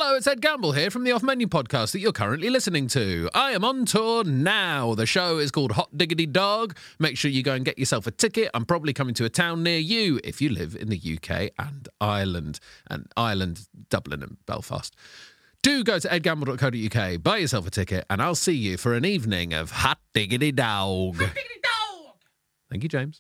Hello, it's Ed Gamble here from the Off Menu podcast that you're currently listening to. I am on tour now. The show is called Hot Diggity Dog. Make sure you go and get yourself a ticket. I'm probably coming to a town near you if you live in the UK and Ireland, Dublin and Belfast. Do go to edgamble.co.uk, buy yourself a ticket, and I'll see you for an evening of Hot Diggity Dog. Hot Diggity Dog! Thank you, James.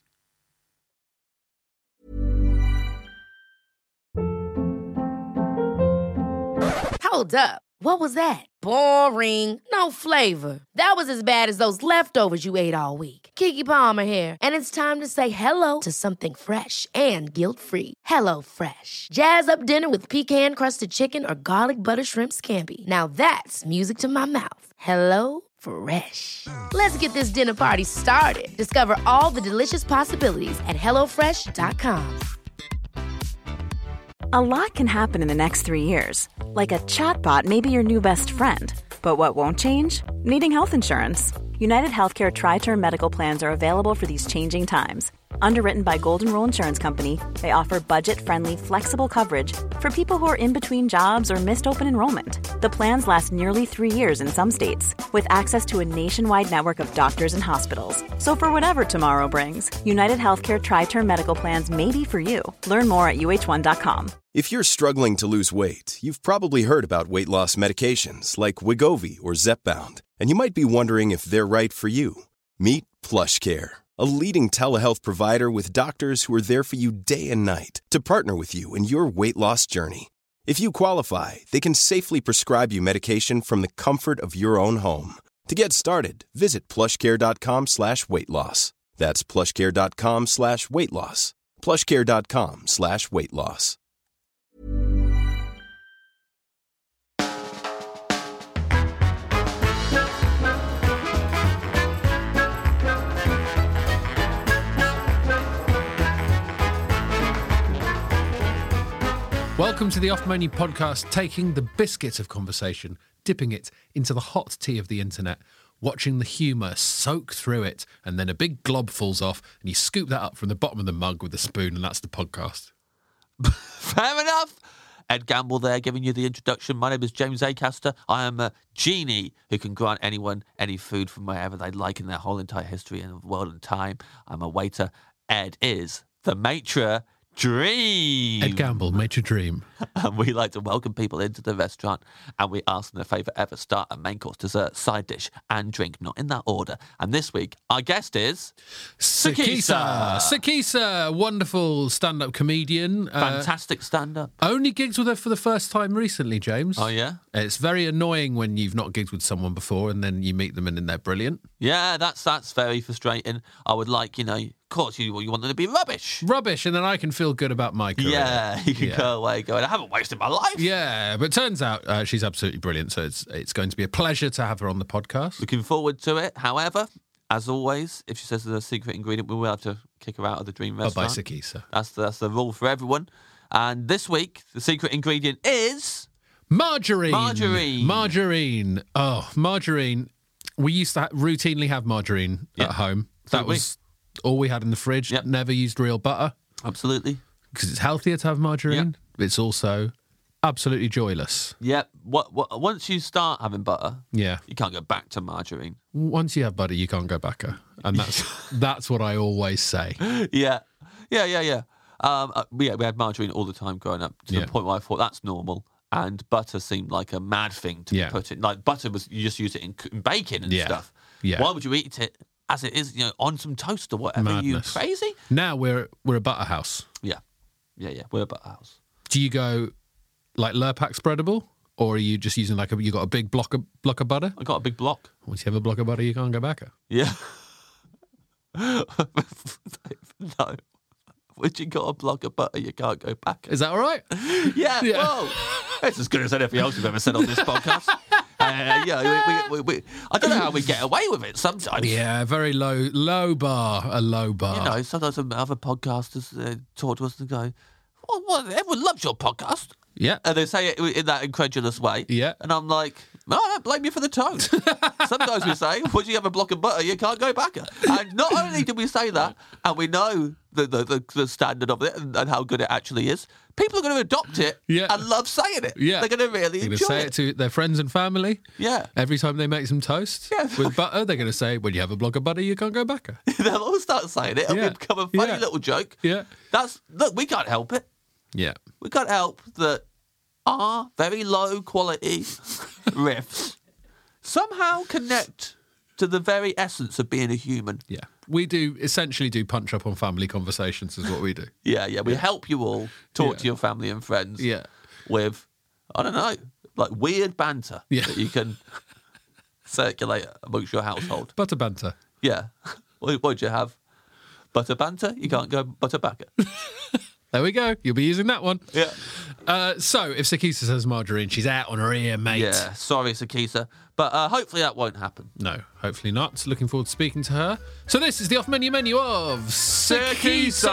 Hold up. What was that? Boring. No flavor. That was as bad as those leftovers you ate all week. Keke Palmer here, and it's time to say hello to something fresh and guilt-free. Hello Fresh. Jazz up dinner with pecan-crusted chicken or garlic butter shrimp scampi. Now that's music to my mouth. Hello Fresh. Let's get this dinner party started. Discover all the delicious possibilities at hellofresh.com. A lot can happen in the next 3 years. Like a chatbot may be your new best friend. But what won't change? Needing health insurance. United Healthcare Tri-Term Medical Plans are available for these changing times. Underwritten by Golden Rule Insurance Company, they offer budget-friendly, flexible coverage for people who are in between jobs or missed open enrollment. The plans last nearly 3 years in some states, with access to a nationwide network of doctors and hospitals. So for whatever tomorrow brings, United Healthcare Tri-Term Medical Plans may be for you. Learn more at uh1.com. If you're struggling to lose weight, you've probably heard about weight loss medications like Wegovy or Zepbound, and you might be wondering if they're right for you. Meet PlushCare, a leading telehealth provider with doctors who are there for you day and night to partner with you in your weight loss journey. If you qualify, they can safely prescribe you medication from the comfort of your own home. To get started, visit plushcare.com/weightloss. That's plushcare.com/weightloss. plushcare.com/weightloss. Welcome to the Off Menu podcast, taking the biscuit of conversation, dipping it into the hot tea of the internet, watching the humour soak through it, and then a big glob falls off, and you scoop that up from the bottom of the mug with a spoon, and that's the podcast. Fair enough. Ed Gamble there, giving you the introduction. My name is James Acaster. I am a genie who can grant anyone any food from wherever they'd like in their whole entire history and world and time. I'm a waiter. Ed is the maitre dream. Ed Gamble, maitre dream. And we like to welcome people into the restaurant, and we ask them their favourite ever starter, main course, dessert, side dish, and drink, not in that order. And this week, our guest is Sakisa. Sakisa, wonderful stand-up comedian. Fantastic stand-up. Only gigs with her for the first time recently, James. Oh, yeah? It's very annoying when you've not gigged with someone before and then you meet them and then they're brilliant. Yeah, that's very frustrating. I would like, of course, you want them to be rubbish. Rubbish, and then I can feel good about my career. Yeah, you can go away going, I haven't wasted my life. Yeah, but turns out she's absolutely brilliant, so it's going to be a pleasure to have her on the podcast. Looking forward to it. However, as always, if she says there's a secret ingredient, we will have to kick her out of the dream restaurant. By Sakisa. That's the rule for everyone. And this week, the secret ingredient is... Margarine. Margarine. Oh, margarine. We used to routinely have margarine at home. That was all we had in the fridge. Yep. Never used real butter. Absolutely. Because it's healthier to have margarine. Yep. It's also absolutely joyless. Yep. Once you start having butter, you can't go back to margarine. Once you have butter, you can't go back. And that's what I always say. Yeah. We had margarine all the time growing up to the point where I thought that's normal. And butter seemed like a mad thing to put in. Like butter you just use it in bacon and stuff. Yeah. Why would you eat it as it is, on some toast or whatever? Madness. Are you crazy? Now we're a butter house. Yeah. We're a butter house. Do you go like Lurpak spreadable, or are you just using you got a big block of butter? I got a big block. Once you have a block of butter, you can't go back. Yeah. No. Once you got a block of butter, you can't go back. Is that all right? Yeah. Well, it's as good as anything else we've ever said on this podcast. I don't know how we get away with it sometimes. Yeah, very low bar. Sometimes other podcasters talk to us and go, well, everyone loves your podcast. Yeah. And they say it in that incredulous way. Yeah. And I'm like, No, I don't blame you for the tone. Sometimes we say, once you have a block of butter, you can't go back. And not only did we say that, and we know the standard of it and how good it actually is, people are going to adopt it and love saying it. Yeah. They're going to really enjoy say it to their friends and family. Yeah. Every time they make some toast with butter, they're going to say, when you have a block of butter, you can't go back. They'll all start saying it. It'll become a funny little joke. Yeah. Look, we can't help it. Yeah. We can't help that our very low quality riffs somehow connect to the very essence of being a human. Yeah. We essentially do punch up on family conversations is what we do. Yeah. We help you all talk to your family and friends with, I don't know, like weird banter that you can circulate amongst your household. Butter banter. Yeah. What'd you have? Butter banter? You can't go butter backer. There we go. You'll be using that one. Yeah. So, if Sakisa says margarine, she's out on her ear, mate. Yeah, sorry, Sakisa. But hopefully that won't happen. No, hopefully not. Looking forward to speaking to her. So this is the off-menu menu of Sakisa!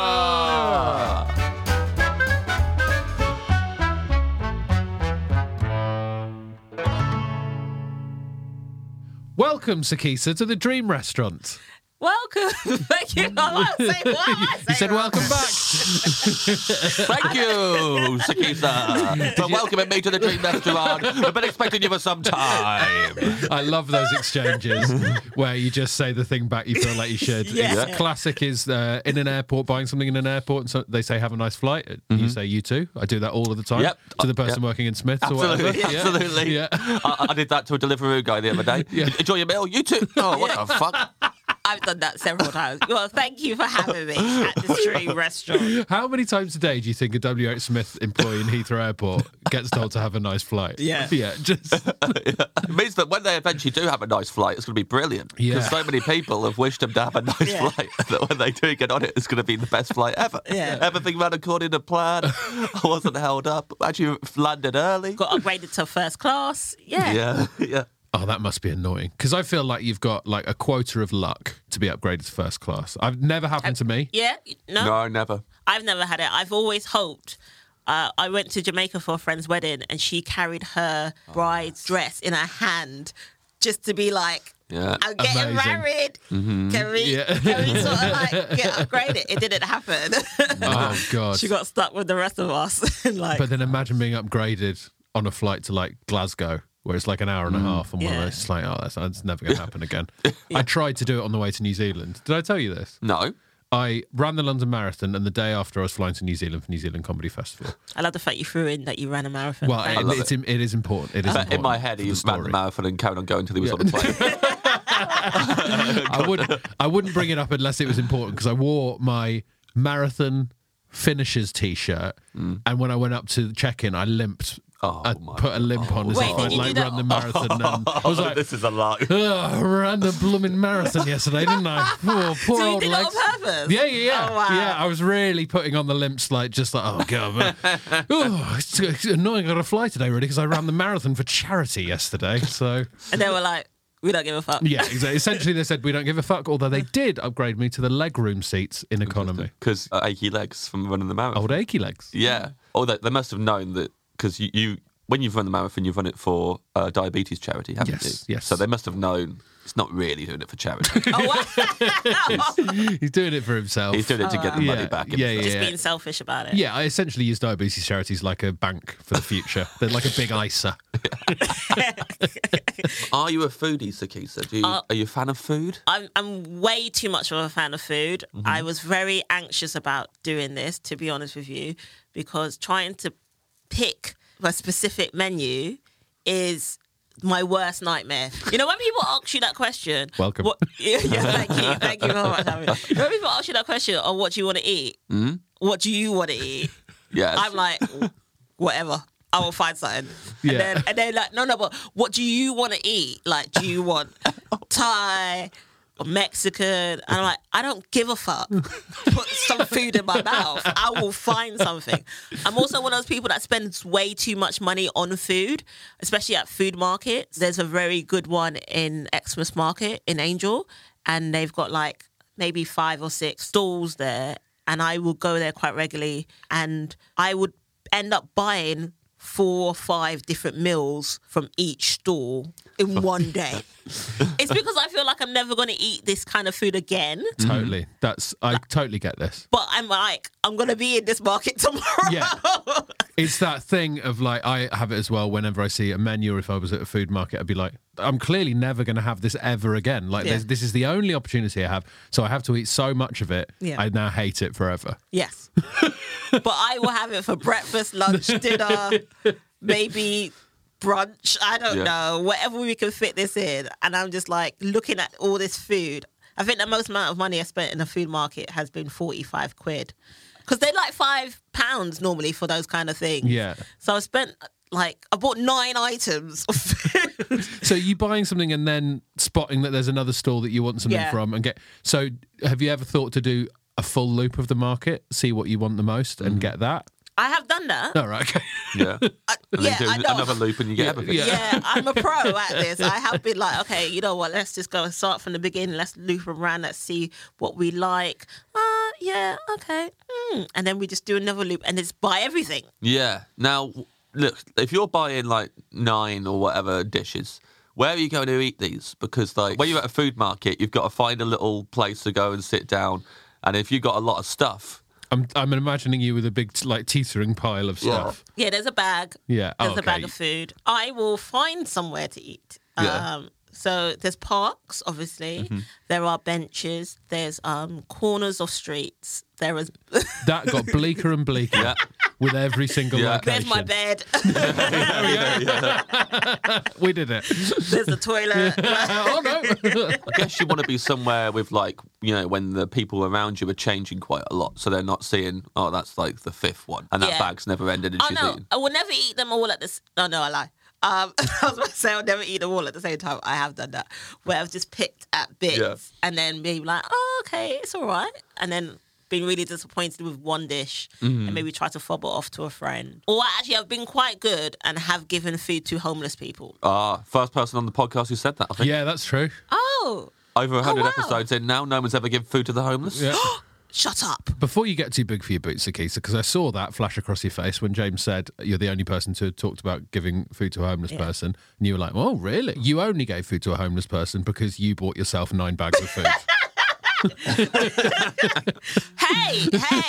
Welcome, Sakisa, to the Dream Restaurant. Welcome. Thank you. You said welcome back. Thank you, Sakisa, for welcoming me to the Dream Restaurant. I've been expecting you for some time. I love those exchanges where you just say the thing back you feel like you should. Yeah. Classic is in an airport, buying something in an airport, and so they say, have a nice flight. And you say, you too. I do that all of the time to the person working in Smith's or whatever. Absolutely. Yeah. I did that to a Deliveroo guy the other day. Enjoy your meal. You too. Oh, what the fuck? I've done that several times. Well, thank you for having me at the Dream Restaurant. How many times a day do you think a WH Smith employee in Heathrow Airport gets told to have a nice flight? Yeah. Yeah, just... It means that when they eventually do have a nice flight, it's going to be brilliant. Yeah. Because so many people have wished them to have a nice flight that when they do get on it, it's going to be the best flight ever. Yeah. Everything ran according to plan. I wasn't held up. Actually landed early. Got upgraded to first class. Yeah. Yeah. Oh, that must be annoying. Because I feel like you've got like a quota of luck to be upgraded to first class. I've never happened to me. Yeah. No, never. I've never had it. I've always hoped. I went to Jamaica for a friend's wedding and she carried her bride's dress in her hand just to be like, I'm getting married. Mm-hmm. Can we sort of like get upgraded? It didn't happen. Oh, God. She got stuck with the rest of us. But then imagine being upgraded on a flight to like Glasgow, where it's like an hour and a half on one of those. It's like, that's never going to happen again. I tried to do it on the way to New Zealand. Did I tell you this? No. I ran the London Marathon, and the day after I was flying to New Zealand for New Zealand Comedy Festival. I love the fact you threw in that you ran a marathon. Well, it is important. It is important. In my head, he ran the marathon and carried on going until he was on the plane. I wouldn't bring it up unless it was important, because I wore my marathon finishers T-shirt, and when I went up to check-in, I limped. I put a limp on as if I'd like run the marathon. And I was like, this is a lie. I ran the blooming marathon yesterday, didn't I? Poor so you old did legs. it on purpose? Yeah. Oh, wow. Yeah, I was really putting on the limps, like, just like, oh, God. It's annoying I got to fly today, really, because I ran the marathon for charity yesterday, so... And they were like, we don't give a fuck. Yeah, exactly. Essentially, they said we don't give a fuck, although they did upgrade me to the legroom seats in economy. Because achy legs from running the marathon. Old achy legs. Yeah. Oh, they must have known that, because you when you've run the marathon, you've run it for diabetes charity, haven't you? Yes. So they must have known it's not really doing it for charity. Oh, wow. He's doing it for himself. He's doing it to get the money back. Just being selfish about it. Yeah, I essentially use diabetes charities like a bank for the future. They're like a big ISA. Are you a foodie, Sakisa? Are you a fan of food? I'm way too much of a fan of food. Mm-hmm. I was very anxious about doing this, to be honest with you, because trying to pick a specific menu is my worst nightmare. You know, when people ask you that question... Welcome. Thank you very much. When people ask you that question, oh, what do you want to eat? Mm-hmm. What do you want to eat? Yes. I'm like, whatever. I will find something. Yeah. And then like, no, but what do you want to eat? Like, do you want Thai or Mexican? And I'm like, I don't give a fuck. Put some food in my mouth. I will find something. I'm also one of those people that spends way too much money on food, especially at food markets. There's a very good one in Xmas Market in Angel, and they've got like maybe 5 or 6 stalls there, and I will go there quite regularly, and I would end up buying 4 or 5 different meals from each stall in one day. It's because I feel like I'm never going to eat this kind of food again. Totally. I totally get this. But I'm like, I'm going to be in this market tomorrow. Yeah. It's that thing of like, I have it as well whenever I see a menu, or if I was at a food market, I'd be like, I'm clearly never going to have this ever again. Like, this is the only opportunity I have. So I have to eat so much of it. Yeah. I now hate it forever. Yes. But I will have it for breakfast, lunch, dinner, maybe brunch. I don't know. Whatever we can fit this in. And I'm just like looking at all this food. I think the most amount of money I spent in a food market has been 45 quid. Because they're like £5 normally for those kind of things. Yeah. So I spent I bought 9 items of food. So you buying something and then spotting that there's another stall that you want something from and get. So have you ever thought to do a full loop of the market, see what you want the most and get that? I have done that. Oh, right, okay. Yeah. And then do I know. another loop and you get everything. Yeah, I'm a pro at this. I have been like, okay, you know what? Let's just go and start from the beginning. Let's loop around. Let's see what we like. Yeah, okay. And then we just do another loop and just buy everything. Yeah. Now, look, if you're buying like 9 or whatever dishes, where are you going to eat these? Because like when you're at a food market, you've got to find a little place to go and sit down. And if you've got a lot of stuff, I'm imagining you with a big like teetering pile of stuff. Yeah, there's a bag. Yeah, There's a bag of food. I will find somewhere to eat. Yeah. So there's parks, obviously. Mm-hmm. There are benches. There's corners of streets. There is. That got bleaker and bleaker with every single location. There's my bed. We did it. There's the toilet. Oh no! I guess you want to be somewhere with like, you know, when the people around you are changing quite a lot. So they're not seeing, oh, that's like the 5th one. And that bag's never ended and Oh, she's no. eating. I will never eat them all at this. Oh, no, I lie. I was about to say I'll never eat them all at the same time. I have done that. Where I've just picked at bits and then be like, oh, okay, it's all right. And then been really disappointed with one dish and maybe try to fob it off to a friend. Or actually, I've been quite good and have given food to homeless people. First person on the podcast who said that, I think. Yeah, that's true. Oh. Over 100 wow. episodes in now, no one's ever given food to the homeless. Yeah. Shut up. Before you get too big for your boots, Akisa, because I saw that flash across your face when James said you're the only person to have talked about giving food to a homeless person. And you were like, oh, really? You only gave food to a homeless person because you bought yourself 9 bags of food. Hey.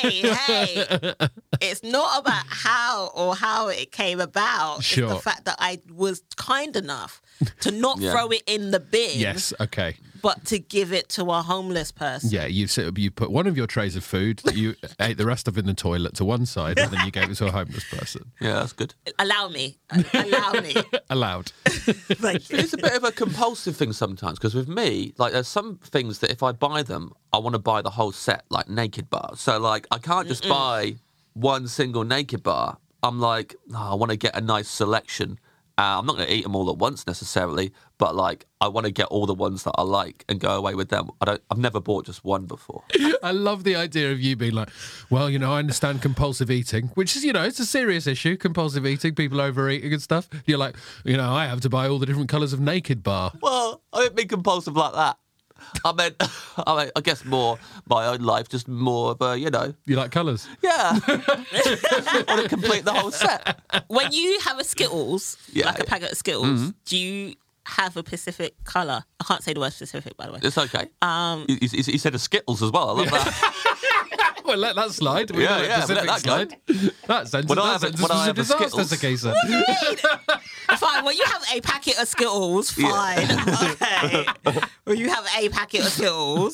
It's not about how it came about. Sure. It's the fact that I was kind enough to not throw it in the bin. Yes, okay. But to give it to a homeless person. Yeah, you put one of your trays of food that you ate the rest of in the toilet to one side, and then you gave it to a homeless person. Yeah, that's good. Allow me. Allowed. Thank you. It's a bit of a compulsive thing sometimes, because with me, like, there's some things that if I buy them, I want to buy the whole set, like Naked Bar. So, like, I can't just buy one single Naked Bar. I'm like, I want to get a nice selection. I'm not going to eat them all at once necessarily, but like I want to get all the ones that I like and go away with them. I've never bought just one before. I love the idea of you being like, well, you know, I understand compulsive eating, which is, you know, it's a serious issue, compulsive eating, people overeating and stuff. You're like, you know, I have to buy all the different colours of Naked Bar. Well, I didn't mean compulsive like that. I mean, I guess more my own life, just more of a, you know. You like colours? Yeah. I want to complete the whole set. When you have a Skittles, like a packet of Skittles, do you have a specific colour? I can't say the word specific, by the way. It's okay. He said a Skittles as well. I love that. Well, let that slide. Yeah, let that slide. That sentence, When I that have sentence was a a disaster, Skittles- Sakisa. Fine, when you have a packet of Skittles, fine. Okay. When you have a packet of Skittles,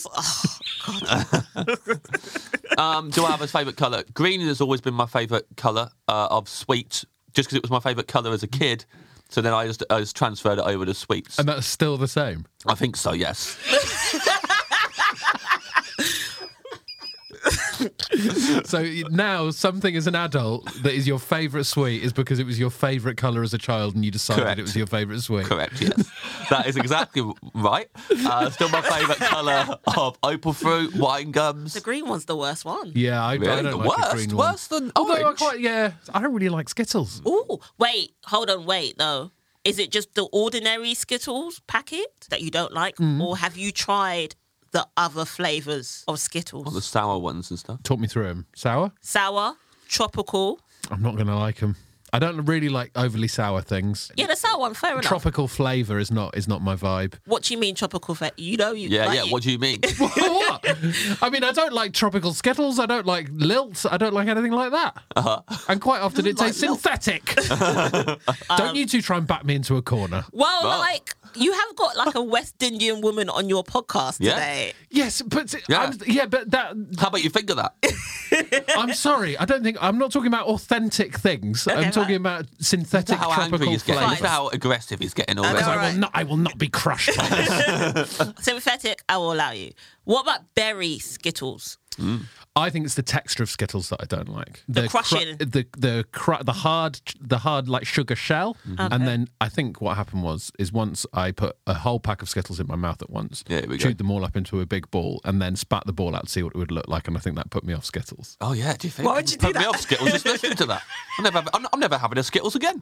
Do I have a favourite colour? Green has always been my favourite colour of sweet, just because it was my favourite colour as a kid. So then I just transferred it over to sweets. And that's still the same. I think so, yes. So now something as an adult that is your favourite sweet is because it was your favourite colour as a child and you decided Correct. it was your favourite sweet. Correct, yes. That is exactly right. Still my favourite colour of opal fruit, wine gums. the green one's the worst one. Yeah, I Really? don't like a green one. Worse than Although orange. I don't really like Skittles. Ooh, wait, hold on, wait, though. Is it just the ordinary Skittles packet that you don't like? Or have you tried the other flavours of Skittles? The sour ones and stuff. Talk me through them. Sour? Sour, tropical. I'm not going to like them. I don't really like overly sour things. Yeah, the sour one, fair enough. Tropical flavour is not my vibe. What do you mean tropical flavor? You know you Yeah, like yeah. it. What do you mean? What? I mean, I don't like tropical Skittles. I don't like Lilts. I don't like anything like that. And quite often it tastes synthetic. Don't you two try and back me into a corner. Well, Well. like, you have got like a West Indian woman on your podcast Yeah. today. Yes, but Yeah. but that. How about you think of that? I'm sorry. I'm not talking about authentic things. I'm Okay, talking right. about synthetic How angry tropical he's getting. flavour. Look at how aggressive he's getting already. know, right. I will not be crushed by this. Sympathetic, I will allow you. What about berry Skittles? I think it's the texture of Skittles that I don't like. The crushing. The hard like sugar shell. Mm-hmm. And then I think what happened is once I put a whole pack of Skittles in my mouth at once, Yeah, here we go. chewed them all up into a big ball, and then spat the ball out to see what it would look like. And I think that put me off Skittles. Oh yeah, do you think? Why would you do Put me that? off Skittles just listening to that. I'm never having a Skittles again.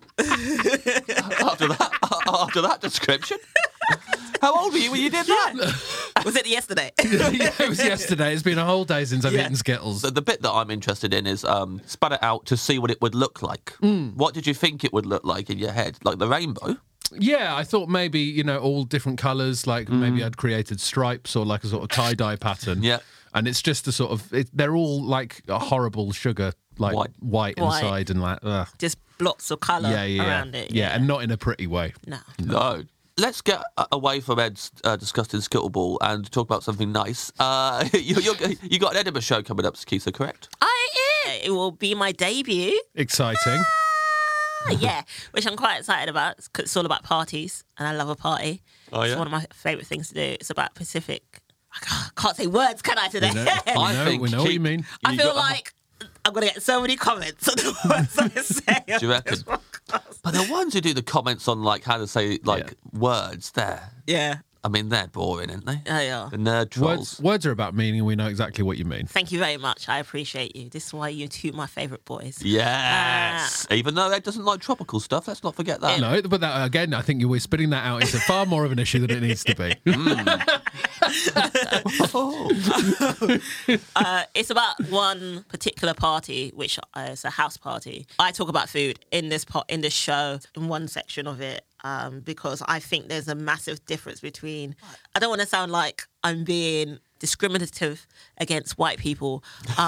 After that description. How old were you when you did that? Was it yesterday? Yeah, it was yesterday. It's been a whole day since I've eaten Skittles. So the bit that I'm interested in is spat it out to see what it would look like. What did you think it would look like in your head? Like the rainbow? Yeah, I thought maybe, all different colours, like maybe I'd created stripes or like a sort of tie-dye pattern. Yeah. And it's just a sort of, they're all like a horrible sugar, like white White. inside and like, ugh. Just blocks of colour around it. Yeah, and not in a pretty way. No. No. Let's get away from Ed's disgusting Skittle Ball and talk about something nice. You got an Edinburgh show coming up, Sakisa, correct? It will be my debut. Exciting. Yeah, which I'm quite excited about. It's all about parties, and I love a party. Oh, It's yeah? one of my favourite things to do. It's about Pacific. I can't say words, can I, today? We know what you mean. I feel like I'm going to get so many comments on the words I say. Do you reckon? But the ones who do the comments on like how to say words there, Yeah. I mean they're boring, aren't they? Oh, yeah. The nerd trolls. Words are about meaning. We know exactly what you mean. Thank you very much. I appreciate you. This is why you two are my favourite boys. Yes. Even though Ed doesn't like tropical stuff, let's not forget that. No, but that, again, I think you're spitting that out into far more of an issue than it needs to be. It's about one particular party, which is a house party. I talk about food in this show, in one section of it, because I think there's a massive difference between. I don't want to sound like I'm being discriminative against white people.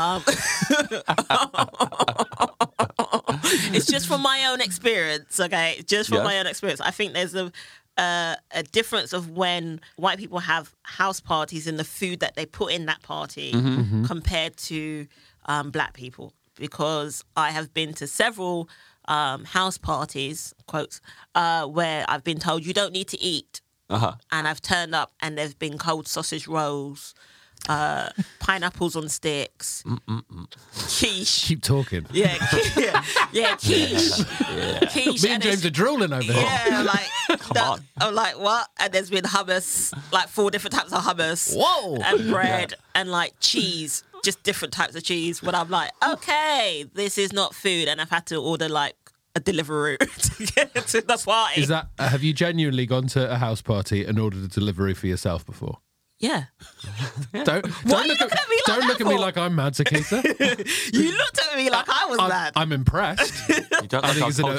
It's just from my own experience, okay? Just from my own experience. I think there's a difference of when white people have house parties and the food that they put in that party compared to black people. Because I have been to several house parties, quotes, where I've been told you don't need to eat. And I've turned up and there's been cold sausage rolls, pineapples on sticks, quiche. Keep talking. Yeah, quiche. Quiche. Me and James are drooling over here. Yeah, like, I'm like, what? And there's been hummus, like 4 different types of hummus. Whoa. And bread and like cheese, just different types of cheese. When I'm like, okay, this is not food. And I've had to order like a Deliveroo to get to the party. Is that? Have you genuinely gone to a house party and ordered a delivery for yourself before? Yeah. Don't look at me like I'm mad, Sakisa. You looked at me like I was mad. I'm impressed. You don't I like think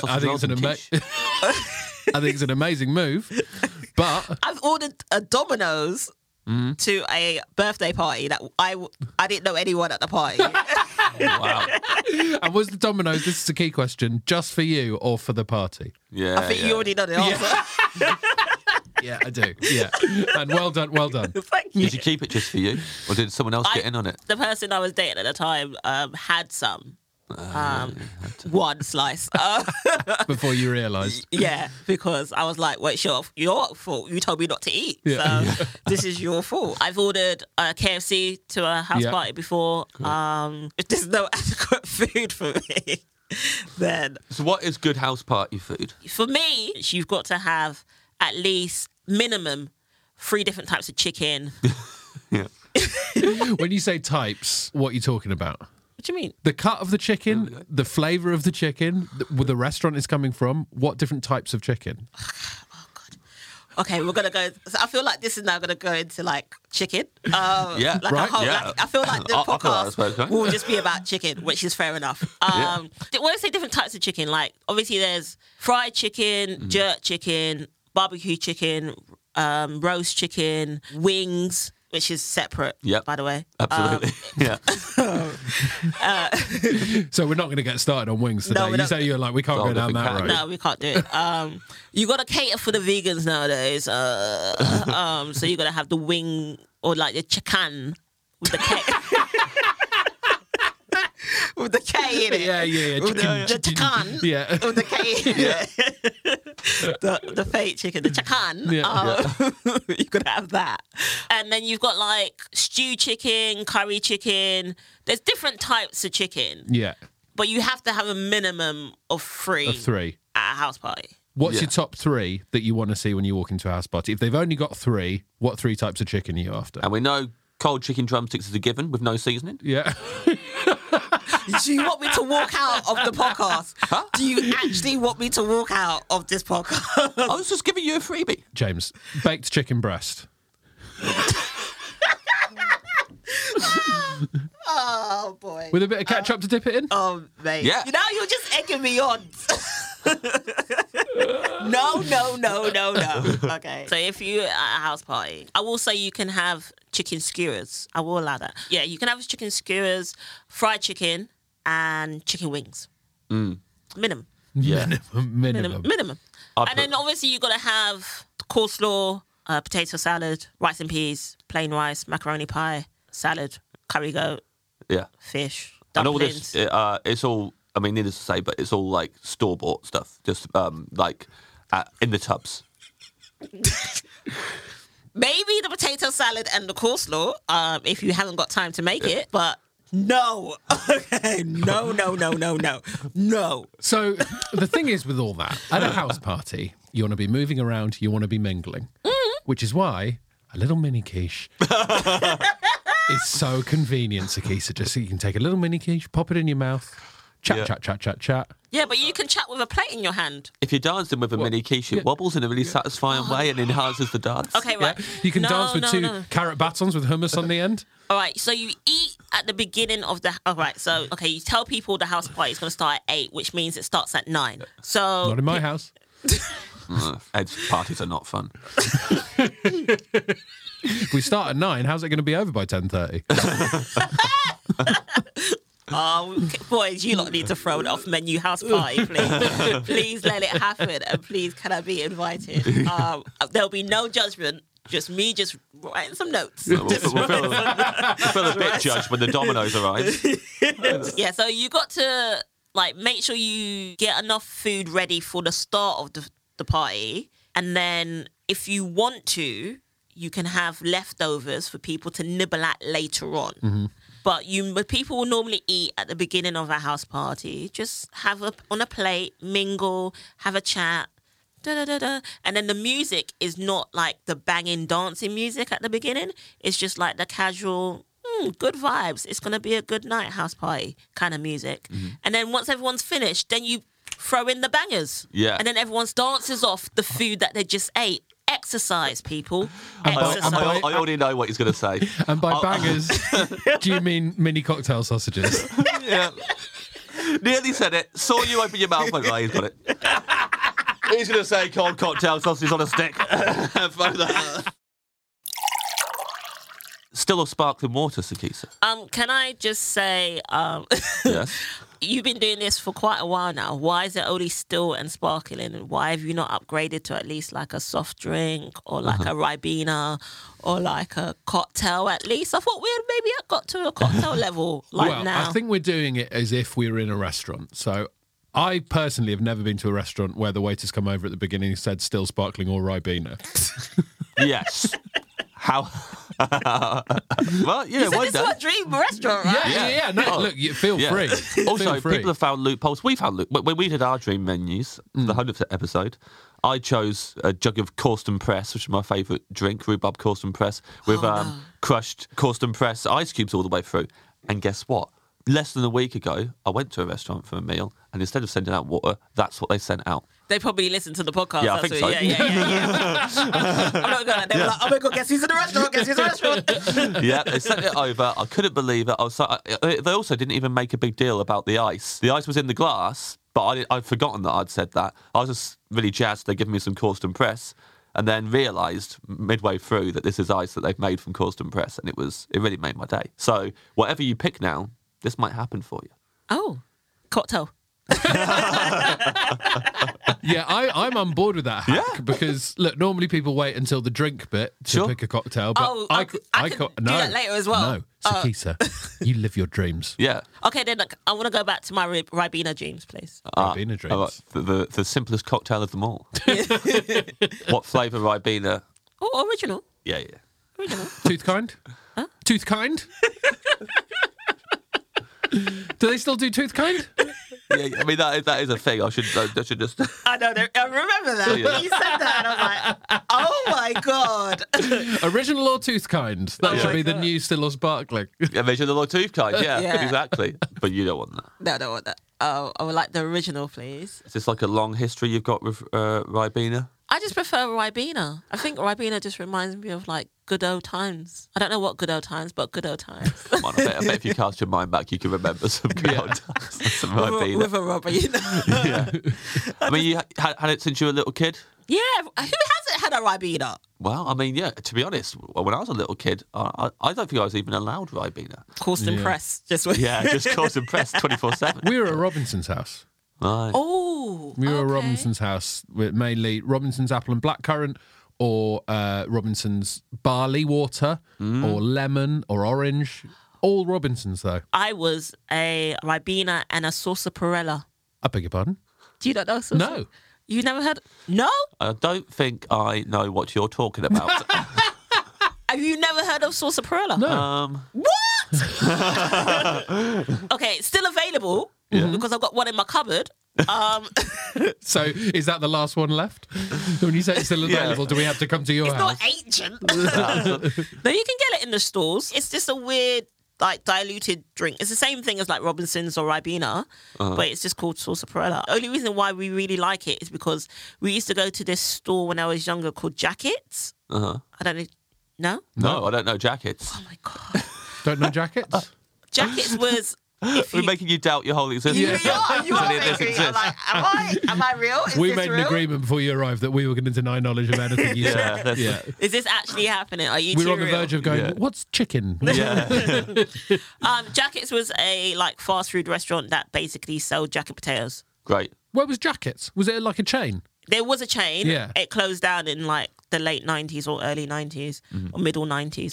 it's an amazing move. But I've ordered a Domino's to a birthday party that I didn't know anyone at the party. Wow. and was the Domino's? This is a key question. Just for you or for the party? Yeah. I think you already know the answer. Yeah, I do. Yeah, and well done. Thank you. Did you keep it just for you, or did someone else get in on it? The person I was dating at the time had some. One slice. Before you realised. Yeah, because I was like, well, it's your fault. You told me not to eat. Yeah. So this is your fault. I've ordered KFC to a house party before. If there's no adequate food for me, then... So what is good house party food? For me, you've got to have at least minimum 3 different types of chicken. Yeah. When you say types, what are you talking about? What do you mean? The cut of the chicken, the flavour of the chicken, where the restaurant is coming from, what different types of chicken? Okay, we're gonna go. So I feel like this is now gonna go into like chicken. Yeah, like right, a whole, yeah. like, I feel like the I feel that, I podcast suppose, right? will just be about chicken, which is fair enough. When I say different types of chicken, like obviously there's fried chicken, jerk chicken, barbecue chicken, roast chicken, wings, which is separate. Yep. By the way, Absolutely. Yeah. So we're not going to get started on wings today. No, we You don't. say you're like, we can't It's all go down that different road. no, we can't do it. You got to cater for the vegans nowadays. So you got to have the wing or like the chicken with the K. With the K in it. Yeah. The chicken. Yeah. With the K in it. the fake chicken, the chicken. You could have that. And then you've got like stew chicken, curry chicken. There's different types of chicken. Yeah. But you have to have a minimum of 3 Of 3. at a house party. What's Yeah. your top 3 that you want to see when you walk into a house party? If they've only got 3, what 3 types of chicken are you after? And we know cold chicken drumsticks is a given with no seasoning. Yeah. Do you want me to walk out of the podcast? Do you actually want me to walk out of this podcast? I was just giving you a freebie. James, baked chicken breast. Oh, boy. With a bit of ketchup to dip it in? Oh, mate. Yeah. Now you're just egging me on. No. Okay. So if you're at a house party, I will say you can have chicken skewers. I will allow that. Yeah, you can have chicken skewers, fried chicken, and chicken wings. Minimum. Yeah. Minimum. And then obviously you got to have coleslaw, potato salad, rice and peas, plain rice, macaroni pie, salad, curry goat, Yeah. fish, And all dumplings. this, it's all, I mean, needless to say, but it's all like store-bought stuff. Just like in the tubs. Maybe the potato salad and the coleslaw, if you haven't got time to make it, but no. Okay, no. So the thing is with all that, at a house party, you want to be moving around, you want to be mingling, which is why a little mini quiche is so convenient, Sakisa. Just so you can take a little mini quiche, pop it in your mouth, chat. Yeah, but you can chat with a plate in your hand. If you're dancing with a mini quiche, it wobbles in a really satisfying way and enhances the dance. Okay, Yeah. right. You can dance with 2 carrot batons with hummus on the end. All right, so you eat at the beginning of the... All right, so, okay, you tell people the house party is going to start at 8, which means it starts at 9. So... Not in my house. Ed's parties are not fun. If we start at 9, how's it going to be over by 10:30? Oh, boys, you lot need to throw it off menu house party, please. Please let it happen, and please can I be invited? There'll be no judgment, just me just writing some notes. We'll feel a bit judged when the dominoes arrive. Yeah, so you got to like make sure you get enough food ready for the start of the party, and then if you want to, you can have leftovers for people to nibble at later on. But people will normally eat at the beginning of a house party. Just have on a plate, mingle, have a chat, and then the music is not like the banging dancing music at the beginning. It's just like the casual, good vibes. It's gonna be a good night house party kind of music. And then once everyone's finished, then you throw in the bangers. Yeah. And then everyone dances off the food that they just ate. Exercise, people. And by- Exercise. and by- I already know what he's going to say. And by bangers, do you mean mini cocktail sausages? Yeah. Nearly said it. Saw you open your mouth. Like, he's got it. He's going to say cold cocktail sausage on a stick. Throw that. Still of sparkling water, Sakisa. Can I just say, Yes. you've been doing this for quite a while now. Why is it only still and sparkling? And why have you not upgraded to at least like a soft drink or like a Ribena or like a cocktail at least? I thought we had maybe got to a cocktail level now. I think we're doing it as if we were in a restaurant. So I personally have never been to a restaurant where the waiters come over at the beginning and said still sparkling or Ribena. Yes. How? Well, yeah, So one this day. is what dream restaurant, right? Yeah. No, look, feel free. Also, Feel free. people have found loopholes. We found when we did our dream menus, the 100th episode, I chose a jug of Corsten Press, which is my favourite drink, rhubarb Corsten Press, with crushed Corsten Press ice cubes all the way through. And guess what? Less than a week ago, I went to a restaurant for a meal, and instead of sending out water, that's what they sent out. They probably listen to the podcast. Yeah, I think so. Yeah. I'm not going to. They were like, oh my God, guess who's in the restaurant? Guess who's in the restaurant? Yeah, they sent it over. I couldn't believe it. They also didn't even make a big deal about the ice. The ice was in the glass, but I'd forgotten that I'd said that. I was just really jazzed. They'd given me some Corsten Press, and then realised midway through that this is ice that they've made from Corsten Press, and it really made my day. So whatever you pick now, this might happen for you. Oh, cocktail. Yeah, I'm on board with that hack Yeah. because look, normally people wait until the drink bit to Sure. pick a cocktail, but Oh, I could do that later as well. No, Sakisa, you live your dreams. Yeah. Okay, then look, I want to go back to my Ribena dreams, please. Ribena dreams. The simplest cocktail of them all. What flavour Ribena? Oh, original. Yeah. Original. Tooth kind? Tooth kind? Do they still do tooth kind? Yeah, I mean that is a thing. I should just. I know. I remember that. Yeah. You said that, and I was like, "Oh my God!" Original or tooth kind? That should my be the God. new still or sparkling. Imagine the little tooth kind. Yeah, Yeah. exactly. But you don't want that. No, I don't want that. Oh, I would like the original, please. Is this like a long history you've got with Ribena? I just prefer Ribena. I think Ribena just reminds me of like good old times. I don't know what good old times, but good old times. Come on, I bet if you cast your mind back, you can remember some good old times. Some Ribena. With a Ribena. Yeah. I mean, you had it since you were a little kid? Yeah, who hasn't had a Ribena? Well, I mean, yeah, to be honest, when I was a little kid, I don't think I was even allowed Ribena. Corsten Press. Just Yeah, just cause and press 24/7. We were at Robinson's house. Right. Oh, We were at okay. Robinson's house with mainly Robinson's apple and blackcurrant, or Robinson's barley water, or lemon, or orange. All Robinsons, though. I was a Ribena and a Sarsaparilla. I beg your pardon? Do you not know Sarsaparilla? No. You never heard? No? I don't think I know what you're talking about. Have you never heard of Sarsaparilla? No. Okay, it's still available because I've got one in my cupboard. So is that the last one left? When you say it's still available, do we have to come to your It's house? not ancient. No, you can get it in the stores. It's just a weird, like, diluted drink. It's the same thing as like Robinson's or Ribena, but it's just called Sarsaparilla. The only reason why we really like it is because we used to go to this store when I was younger called Jackets. I don't know. No? No, I don't know jackets. Oh my God. Don't know jackets? Jackets was... if We're you- making you doubt your whole existence. You are Does it making me. exist? I'm like, am I real? Is We this made an real? agreement before you arrived that we were going to deny knowledge of anything you Yeah, said. that's- Yeah. Is this actually happening? Are you We were two on the real? verge of going, Yeah. what's chicken? Yeah. Jackets was a like fast food restaurant that basically sold jacket potatoes. Great. Where was Jackets? Was it like a chain? There was a chain. Yeah. It closed down in like the late 90s or early 90s or middle 90s.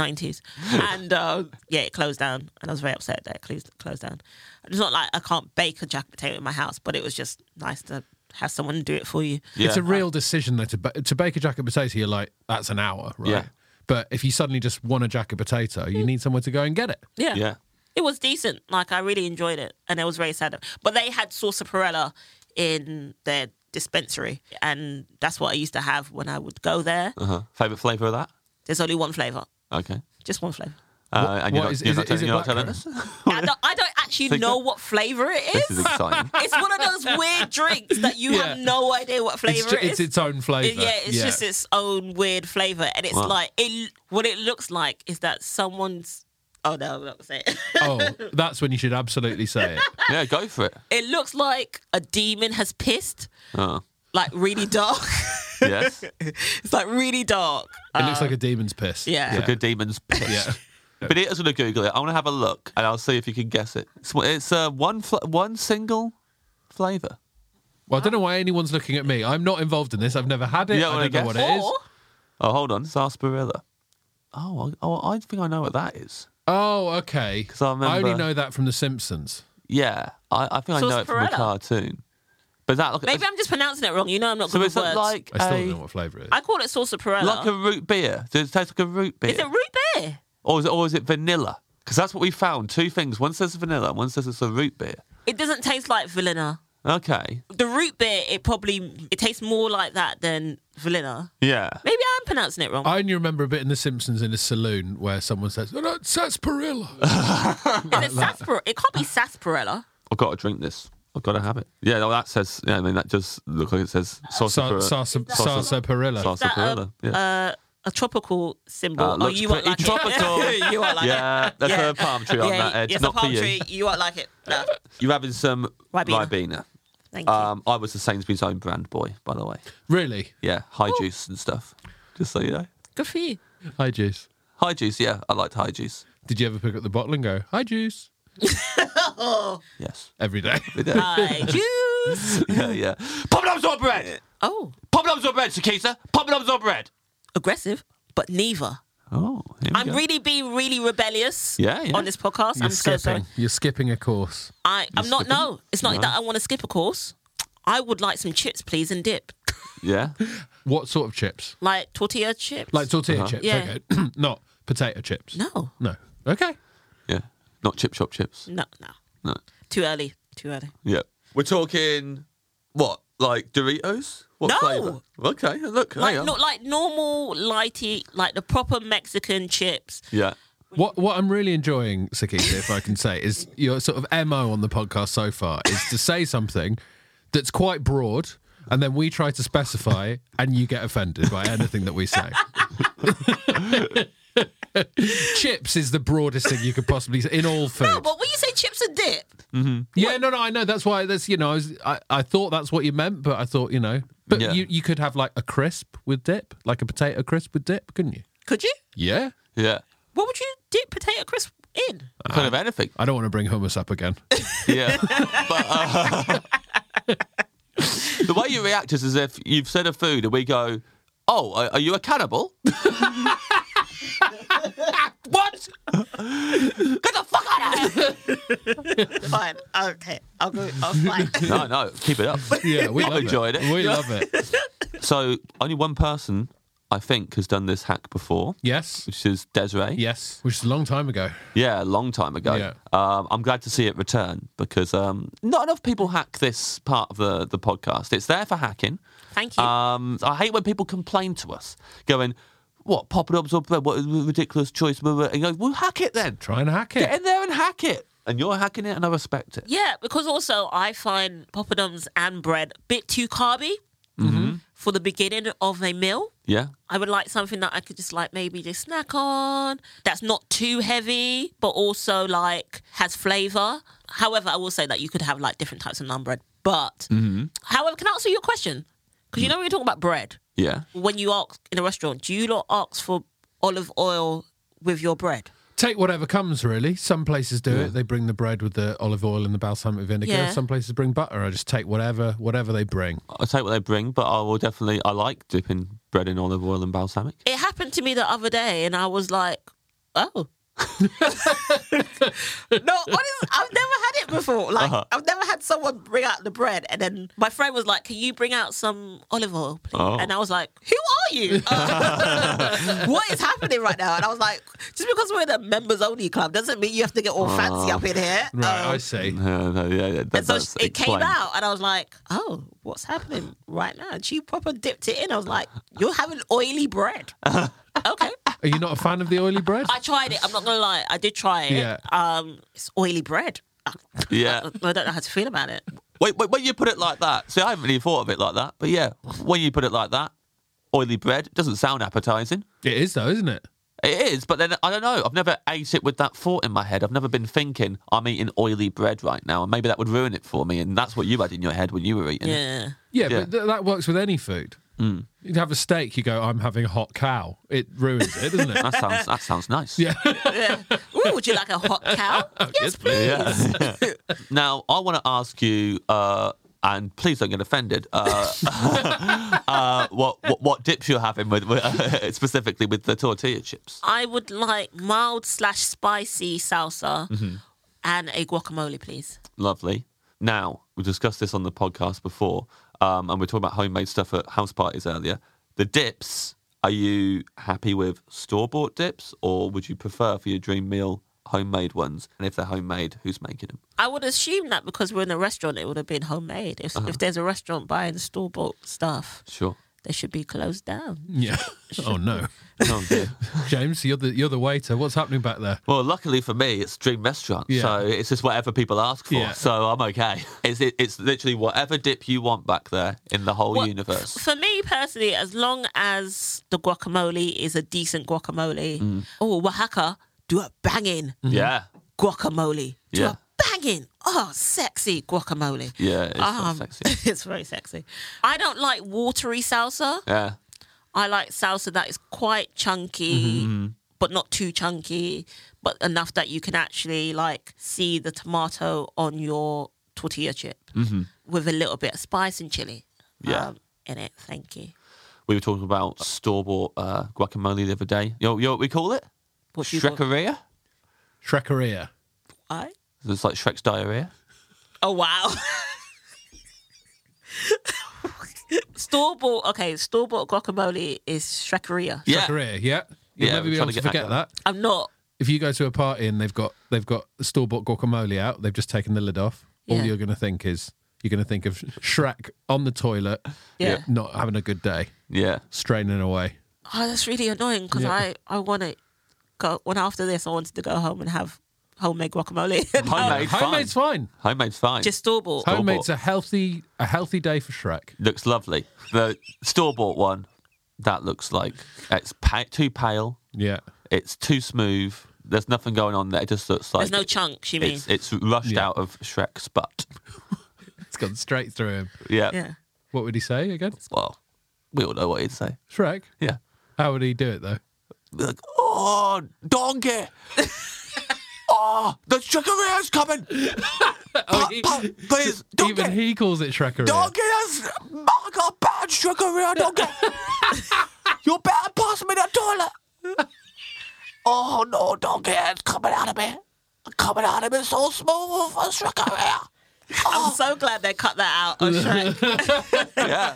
And yeah, it closed down, and I was very upset that it closed down. It's not like I can't bake a jacket potato in my house, but it was just nice to have someone do it for you. Yeah. It's a real decision though, to bake a jacket potato. You're like, that's an hour, right? Yeah. But if you suddenly just want a jacket potato, you need somewhere to go and get it. Yeah. Yeah. It was decent. Like, I really enjoyed it, and it was very sad. But they had Sarsaparilla in their dispensary, and that's what I used to have when I would go there. Favourite flavour of that? There's only one flavour. Okay. Just one flavour. And what is- you're is not it- is telling, it you're not telling blackcurrant? us? I don't actually Secret? know what flavour it This is is. exciting. It's one of those weird drinks that you have no idea what flavour it is. It's its own flavour. Yeah, it's just its own weird flavour. And it's Wow. like, what it looks like is that someone's... Oh, no, I'm not going to say it. Oh, that's when you should absolutely say it. Yeah, go for it. It looks like a demon has pissed, Oh. like really dark. Yes. It's like really dark. It looks like a demon's piss. yeah. It's a good demon's piss. Yeah. But it is going to Google it. I want to have a look, and I'll see if you can guess it. It's one single flavour. Well, I don't know why anyone's looking at me. I'm not involved in this. I've never had it. You don't I wanna don't know what guess? it is. Or, Oh, hold on. Sarsaparilla. I think I know what that is. Oh, okay. 'Cause I remember- only know that from The Simpsons. Yeah, I think I know it from a Sarsaparilla? cartoon. But that maybe I'm just pronouncing it wrong. You know I'm not so good is with that words. like I still don't know what flavour it is. I call it Sarsaparilla. like a root beer? Does it taste like a root beer? Is it root beer? Or is it vanilla? Because that's what we found. Two things. One says vanilla, one says it's a root beer. It doesn't taste like vanilla. Okay. The root beer, it tastes more like that than vanilla. Yeah. Maybe I'm pronouncing it wrong. I only remember a bit in The Simpsons in a saloon where someone says, "Oh, that's sarsaparilla." Is it sarsaparilla? It can't be sarsaparilla. I've got to drink this. I've got to have it. Yeah, well, that says. Yeah, I mean that does look like it says sarsaparilla. Sarsaparilla. Yeah. A tropical symbol. Looks you won't like pretty tropical. it. You won't like Yeah, it. there's a palm tree on that edge. Yes, Not a palm for you. tree. You won't like it. No. You're having some Ribena. Ribena. Thank you. I was the Sainsbury's own brand boy, by the way. Really? Yeah, high juice and stuff. Just so you know. Good for you. Hi, juice. High juice, yeah, I liked high juice. Did you ever pick up the bottle and go, hi, juice? Yes. Every day. We did. Hi, juice. Yeah. Poppadoms or bread? Oh, Poppadoms or bread, Sakisa? Poppadoms or bread? aggressive, but neither. Oh, here we I'm go. really being really rebellious Yeah. on this podcast. You're I'm so sorry. skipping. You're skipping a course. I'm not. skipping? No, it's not that I want to skip a course. I would like some chips, please, and dip, Yeah. What sort of chips? like tortilla chips. Like tortilla chips? Yeah. Okay. Not potato chips? No, No. Okay. Yeah. Not chip shop chips. no. No. Too early. Yeah. We're talking, what, like Doritos? What No. flavour? Okay, look. Like hang on. not like normal lighty, like the proper Mexican chips. Yeah. What I'm really enjoying, Sakita, if I can say, is your sort of MO on the podcast so far is to say something that's quite broad, and then we try to specify, and you get offended by anything that we say. Chips is the broadest thing you could possibly say in all food. No, but when you say chips and dip, Yeah, no, I know. That's why. That's I thought that's what you meant, but I thought but Yeah. you could have like a crisp with dip, like a potato crisp with dip, couldn't you? could you? Yeah. Yeah. What would you dip potato crisp in? Kind of anything. I don't want to bring hummus up again. Yeah. But the way you react is as if you've said a food and we go, oh, are you a cannibal? What? Get the fuck out of here! Fine. Okay. I'll go. Fine. No, keep it up. Yeah, we I've love enjoyed it. We love it. So only one person, I think, has done this hack before, Yes. which is Desiree. Yes. Which is a long time ago. Yeah, a long time ago. Yeah. I'm glad to see it return because not enough people hack this part of the podcast. It's there for hacking. Thank you. I hate when people complain to us, going, what, poppadoms or bread? What a ridiculous choice. And you go, well, hack it then. Try and hack Get it. in there and hack it. And you're hacking it and I respect it. Yeah, because also I find poppadoms and bread a bit too carby for the beginning of a meal. Yeah. I would like something that I could just like maybe just snack on. That's not too heavy, but also like has flavour. However, I will say that you could have like different types of naan bread. But however, can I answer your question? Because you know when you're talking about bread, Yeah. when you ask in a restaurant, do you not ask for olive oil with your bread? Take whatever comes, really. Some places do it. They bring the bread with the olive oil and the balsamic vinegar. Yeah. Some places bring butter. I just take whatever they bring. I'll take what they bring, but I like dipping bread in olive oil and balsamic. It happened to me the other day, and I was like, oh. No, honestly, I've never had it before. Like, I've never had someone bring out the bread, and then my friend was like, "Can you bring out some olive oil, please?" Oh. And I was like, "Who are you? What is happening right now?" And I was like, "Just because we're in a members only club doesn't mean you have to get all fancy up in here." Right, I see. Yeah. And so That's it came explained. out, and I was like, "Oh, what's happening right now?" And she proper dipped it in. I was like, "You're having oily bread." Okay. Are you not a fan of the oily bread? I tried it. I'm not gonna lie. I did try it. Yeah. It's oily bread. Yeah. I don't know how to feel about it. Wait, when you put it like that, see, I haven't really thought of it like that, but yeah, when you put it like that, oily bread, it doesn't sound appetising. It is, though, isn't it? It is, but then, I don't know, I've never ate it with that thought in my head. I've never been thinking, I'm eating oily bread right now, and maybe that would ruin it for me, and that's what you had in your head when you were eating it. Yeah. Yeah, Yeah. but that works with any food. You have a steak, you go, I'm having a hot cow. It ruins it, doesn't it? That sounds nice. Yeah. Ooh, would you like a hot cow? Yes, please. Yeah. Now, I want to ask you, and please don't get offended, what dips you're having with specifically with the tortilla chips. I would like mild/spicy salsa Mm-hmm. and a guacamole, please. Lovely. Now, we discussed this on the podcast before, and we're talking about homemade stuff at house parties earlier. The dips, are you happy with store-bought dips, or would you prefer for your dream meal homemade ones? And if they're homemade, who's making them? I would assume that because we're in a restaurant, it would have been homemade. If there's a restaurant buying store-bought stuff, Sure. they should be closed down. Yeah. Oh no, Oh, dear. James, you're the waiter. What's happening back there? Well, luckily for me, it's Dream Restaurant, Yeah. so it's just whatever people ask for. Yeah. So I'm okay. It's literally whatever dip you want back there in the whole Well, universe. For me personally, as long as the guacamole is a decent guacamole, Oaxaca, do a banging Yeah, guacamole. Do Yeah. a banging, sexy guacamole. yeah, it's so sexy. It's very sexy. I don't like watery salsa. Yeah, I like salsa that is quite chunky, but not too chunky, but enough that you can actually like see the tomato on your tortilla chip with a little bit of spice and chili Yeah. in it. Thank you. we were talking about store-bought guacamole the other day. You know what we call it? What do you call- Shrekaria. Shrekaria. Why? It's like Shrek's diarrhea. Oh, wow. Store-bought guacamole is Shrekaria. Yeah. Shrekaria. Yeah. You'll Yeah, never we're be trying able to to get forget that that. I'm not. If you go to a party and they've got store-bought guacamole out, they've just taken the lid off. All Yeah. you're going to think of Shrek on the toilet, Yeah. not having a good day, Yeah. straining away. Oh, that's really annoying because Yeah. I want to go. When after this, I wanted to go home and have homemade guacamole. Homemade, Homemade's fine. Homemade's fine. Just store-bought. Homemade's a healthy day for Shrek. Looks lovely. The store-bought one, that looks like it's too pale. Yeah. It's too smooth. There's nothing going on there. It just looks like There's no chunks, you mean? it's rushed Yeah. out of Shrek's butt. It's gone straight through him. Yeah. Yeah. What would he say again? Well, we all know what he'd say. Shrek? Yeah. How would he do it though? Be like, oh, donkey! Oh, the Shrekaria is coming! Please, donkey! Even he calls it Shrekaria. Donkey, I got bad Shrekaria, donkey! You better pass me the toilet! Oh no, donkey, it's coming out of me. Coming out of me so smooth, Shrekaria. I'm so glad they cut that out of Shrek. Yeah.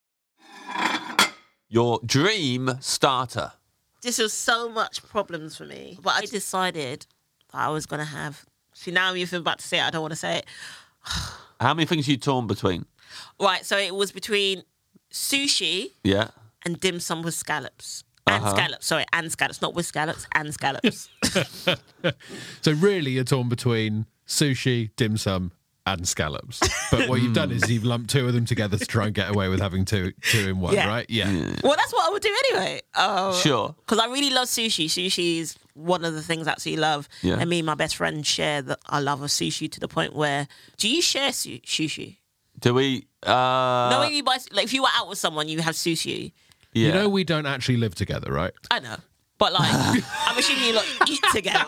Your dream starter. This was so much problems for me. But I decided that I was going to have... See, now I'm even about to say it. I don't want to say it. How many things you torn between? Right, so it was between sushi Yeah. and dim sum with scallops. And scallops, sorry, and scallops. Not with scallops, and scallops. So really you're torn between sushi, dim sum and scallops. But what you've done is you've lumped two of them together to try and get away with having two in one, Yeah. right? Yeah. Well, that's what I would do anyway. Sure. Because I really love sushi. Sushi is one of the things I absolutely love. Yeah. And me and my best friend share that I love of sushi to the point where... Do you share sushi? Do we? No, when you buy... Like, if you were out with someone, you have sushi. Yeah. You know we don't actually live together, right? I know. But, like, I'm assuming you lot eat together.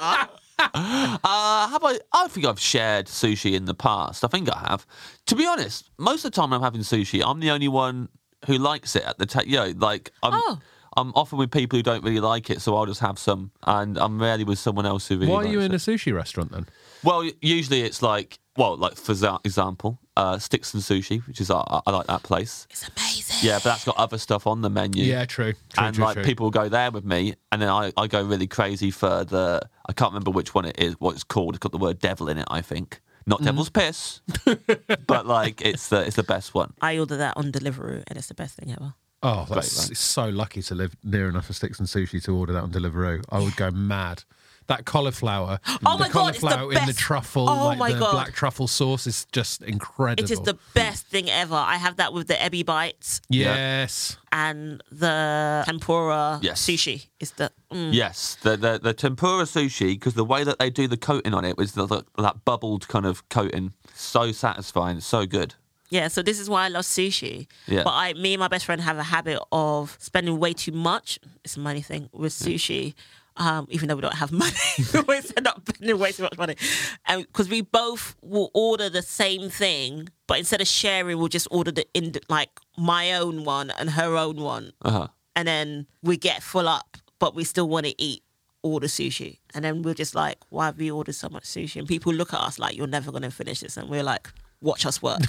how about? I think I've shared sushi in the past. I think I have. To be honest, most of the time I'm having sushi, I'm the only one who likes it at the table. You know, like I'm often with people who don't really like it, so I'll just have some, and I'm rarely with someone else who really. Why are you likes in it. a sushi restaurant then? Well, usually it's like for example, Sticks and Sushi, which is I like that place. It's amazing. Yeah, but that's got other stuff on the menu. Yeah, true. And people will go there with me, and then I go really crazy for I can't remember which one it is, what it's called. It's got the word devil in it, I think. Not devil's piss, but like it's the best one. I order that on Deliveroo, and it's the best thing ever. Oh, Great, that's right? it's so lucky to live near enough for Sticks and Sushi to order that on Deliveroo. I would go mad. That cauliflower, Oh my God, it's the cauliflower in the best. truffle, Oh like my the God. black truffle sauce is just incredible. It is the best thing ever. I have that with the ebi bites Yes. and the tempura Yes. sushi. It's the Yes, the tempura sushi, because the way that they do the coating on it was that bubbled kind of coating, so satisfying, so good. yeah. So this is why I love sushi. Yeah. But me and my best friend have a habit of spending way too much. It's a money thing with sushi. Even though we don't have money, we always end up spending way too much money. And because we both will order the same thing, but instead of sharing, we'll just order like my own one and her own one. And then we get full up, but we still want to eat all the sushi. And then we're just like, why have we ordered so much sushi? And people look at us like, you're never going to finish this. And we're like, watch us work.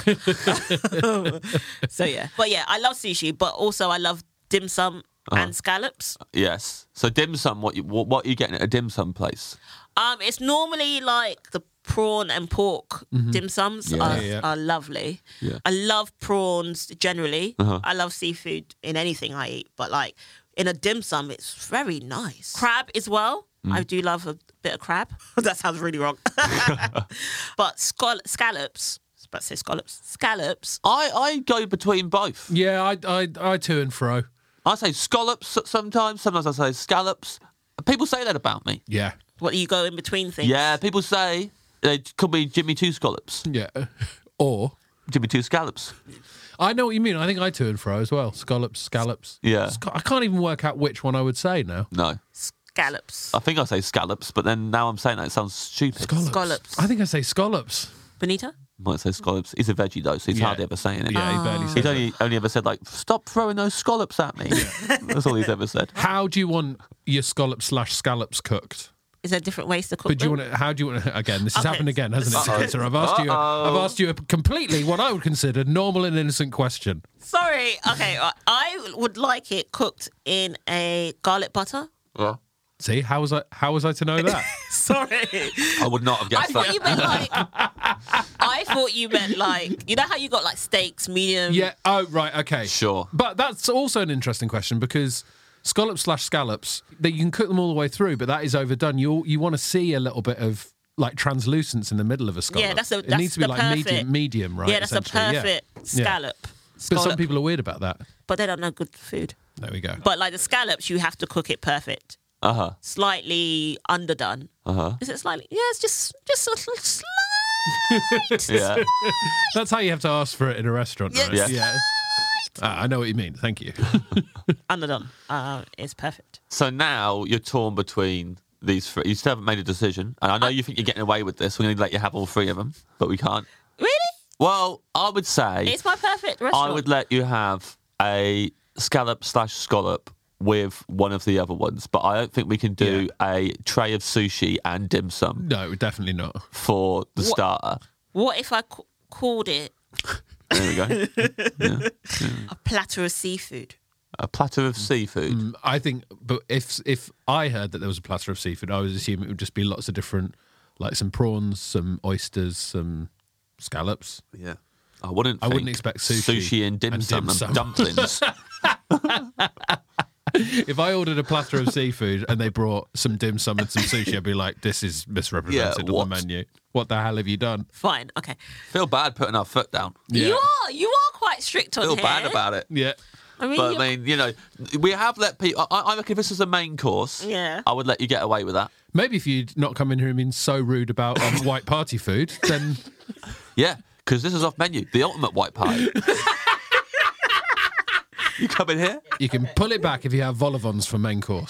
So yeah. But yeah, I love sushi, but also I love dim sum and scallops. Yes. So dim sum, what are you getting at a dim sum place? It's normally like the prawn and pork dim sums are lovely. Yeah. I love prawns generally. Uh-huh. I love seafood in anything I eat, but like in a dim sum, it's very nice. Crab as well. I do love a bit of crab. That sounds really wrong. But scallops. But say scallops. I go between both. Yeah, I to and fro. I say scallops sometimes. Sometimes I say scallops. People say that about me. Yeah. What do you go in between things? Yeah, people say it could be Jimmy Two Scallops. Yeah. Or Jimmy Two Scallops. I know what you mean. I think I to and fro as well. Scallops. Yeah. I can't even work out which one I would say now. No. Scallops. I think I say scallops, but then now I'm saying that it sounds stupid. Scallops. I think I say scallops. Benita? Might say scallops. He's a veggie though, so he's hardly ever saying it. Yeah, he barely says He's it. only ever said like, "Stop throwing those scallops at me." That's all he's ever said. How do you want your scallops cooked? Is there different ways to cook But do you them? want it? How do you want it? Again, this has Okay. happened again, hasn't it, Teresa? I've asked you a completely what I would consider normal and innocent question. Sorry. Okay, I would like it cooked in a garlic butter. Yeah. See, how was I to know that? Sorry. I would not have I guessed thought that. you meant like. I thought you meant like. You know how you got like steaks, medium. Yeah. Oh, right. Okay. Sure. But that's also an interesting question because scallops, that you can cook them all the way through, but that is overdone. You want to see a little bit of like translucence in the middle of a scallop. Yeah, that's it needs to be the like perfect. medium, right? Yeah, that's a essentially. Yeah. perfect scallop. But some Scallop. people are weird about that. But they don't know good food. There we go. But like the scallops, you have to cook it perfect. Slightly underdone. Is it slightly? Yeah, it's just a little slight. Yeah. That's how you have to ask for it in a restaurant, right? Yeah. Yeah. I know what you mean. Thank you. Underdone. It's perfect. So now you're torn between these three. You still haven't made a decision, and I know you think you're getting away with this. We're going to let you have all three of them, but we can't. Really? Well, I would say It's my perfect restaurant. I would let you have a scallop/scallop with one of the other ones, but I don't think we can do a tray of sushi and dim sum No, definitely not. for the starter. What if I called it There we go. a platter of seafood? A platter of seafood. I think, but if I heard that there was a platter of seafood, I was assuming it would just be lots of different, like some prawns, some oysters, some scallops. Yeah. I wouldn't expect sushi Sushi and dim sum and sum. dumplings. If I ordered a platter of seafood and they brought some dim sum and some sushi, I'd be like, this is misrepresented on what? the menu. What the hell have you done? Fine. Okay. Feel bad putting our foot down. Yeah. You are quite strict on Feel here. bad about it. Yeah. I mean, But you- I mean, you know, we have let people. I reckon if this was a main course, Yeah. I would let you get away with that. Maybe if you'd not come in here and been so rude about white party food, then Yeah, because this is off menu, the ultimate white pie. You come in here? you can pull it back if you have vol au vents for main course.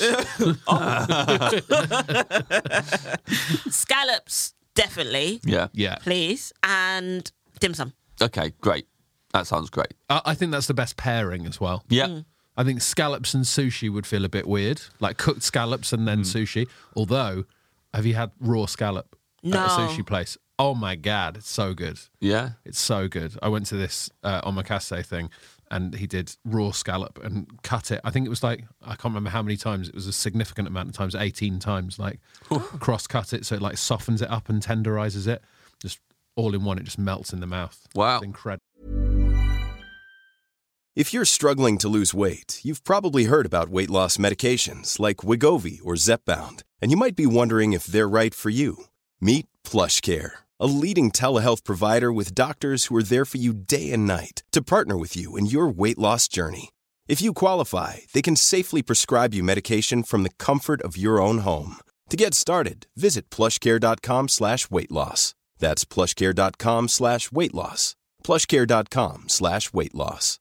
scallops, definitely, Yeah. Yeah. please, and dim sum. Okay, great. That sounds great. I think that's the best pairing as well. Yeah. I think scallops and sushi would feel a bit weird, like cooked scallops and then sushi. Although, have you had raw scallop No. at a sushi place? Oh my God, it's so good. Yeah. It's so good. I went to this omakase thing and he did raw scallop and cut it. I think it was like, I can't remember how many times. It was a significant amount of times, 18 times, like cross-cut it so it like softens it up and tenderizes it. Just all in one, it just melts in the mouth. Wow. It's incredible. If you're struggling to lose weight, you've probably heard about weight loss medications like Wegovy or Zepbound, and you might be wondering if they're right for you. Meet PlushCare, a leading telehealth provider with doctors who are there for you day and night to partner with you in your weight loss journey. If you qualify, they can safely prescribe you medication from the comfort of your own home. To get started, visit plushcare.com/weightloss. That's plushcare.com/weightloss. plushcare.com/weightloss.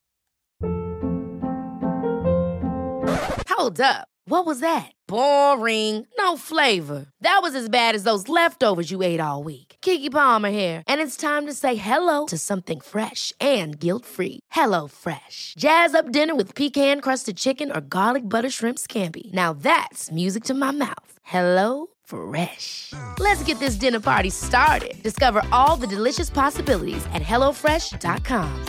Hold up. What was that? Boring. No flavor. That was as bad as those leftovers you ate all week. Keke Palmer here, and it's time to say hello to something fresh and guilt-free. Hello Fresh. Jazz up dinner with pecan-crusted chicken or garlic butter shrimp scampi. Now that's music to my mouth. Hello Fresh. Let's get this dinner party started. Discover all the delicious possibilities at hellofresh.com.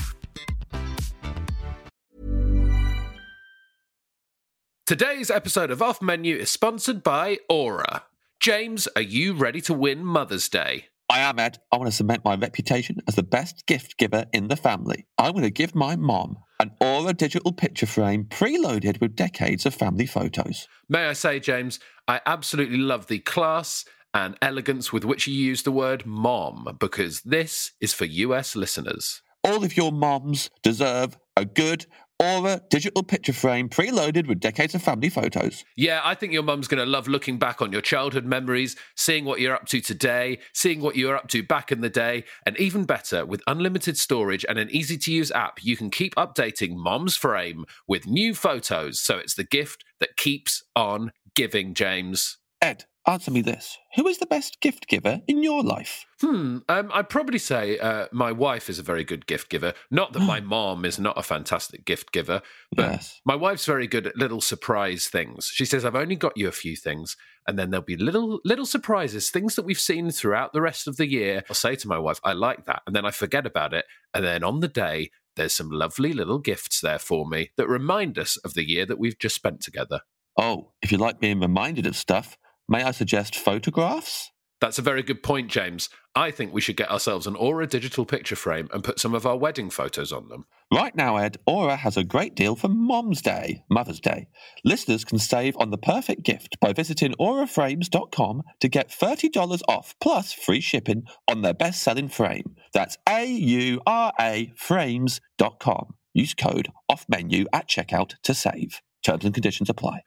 Today's episode of Off Menu is sponsored by Aura. James, are you ready to win Mother's Day? I am Ed. I want to cement my reputation as the best gift giver in the family. I'm going to give my mom an Aura digital picture frame preloaded with decades of family photos. May I say, James, I absolutely love the class and elegance with which you use the word mom, because this is for US listeners. All of your moms deserve a good Aura digital picture frame preloaded with decades of family photos. Yeah, I think your mum's going to love looking back on your childhood memories, seeing what you're up to today, seeing what you were up to back in the day, and even better, with unlimited storage and an easy-to-use app, you can keep updating Mom's Frame with new photos, so it's the gift that keeps on giving, James. Ed, answer me this. Who is the best gift giver in your life? I'd probably say my wife is a very good gift giver. Not that my mom is not a fantastic gift giver, but Yes. my wife's very good at little surprise things. She says, I've only got you a few things, and then there'll be little surprises, things that we've seen throughout the rest of the year. I'll say to my wife, I like that, and then I forget about it, and then on the day, there's some lovely little gifts there for me that remind us of the year that we've just spent together. Oh, if you like being reminded of stuff, may I suggest photographs? That's a very good point, James. I think we should get ourselves an Aura digital picture frame and put some of our wedding photos on them. Right now, Ed, Aura has a great deal for Mom's Day, Mother's Day. Listeners can save on the perfect gift by visiting auraframes.com to get $30 off plus free shipping on their best-selling frame. That's AURA frames.com. Use code OFFMENU at checkout to save. Terms and conditions apply.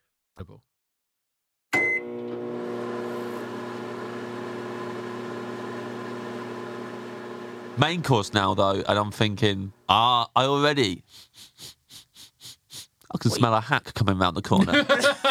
Main course now, though, and I'm thinking, I can smell a hack coming round the corner.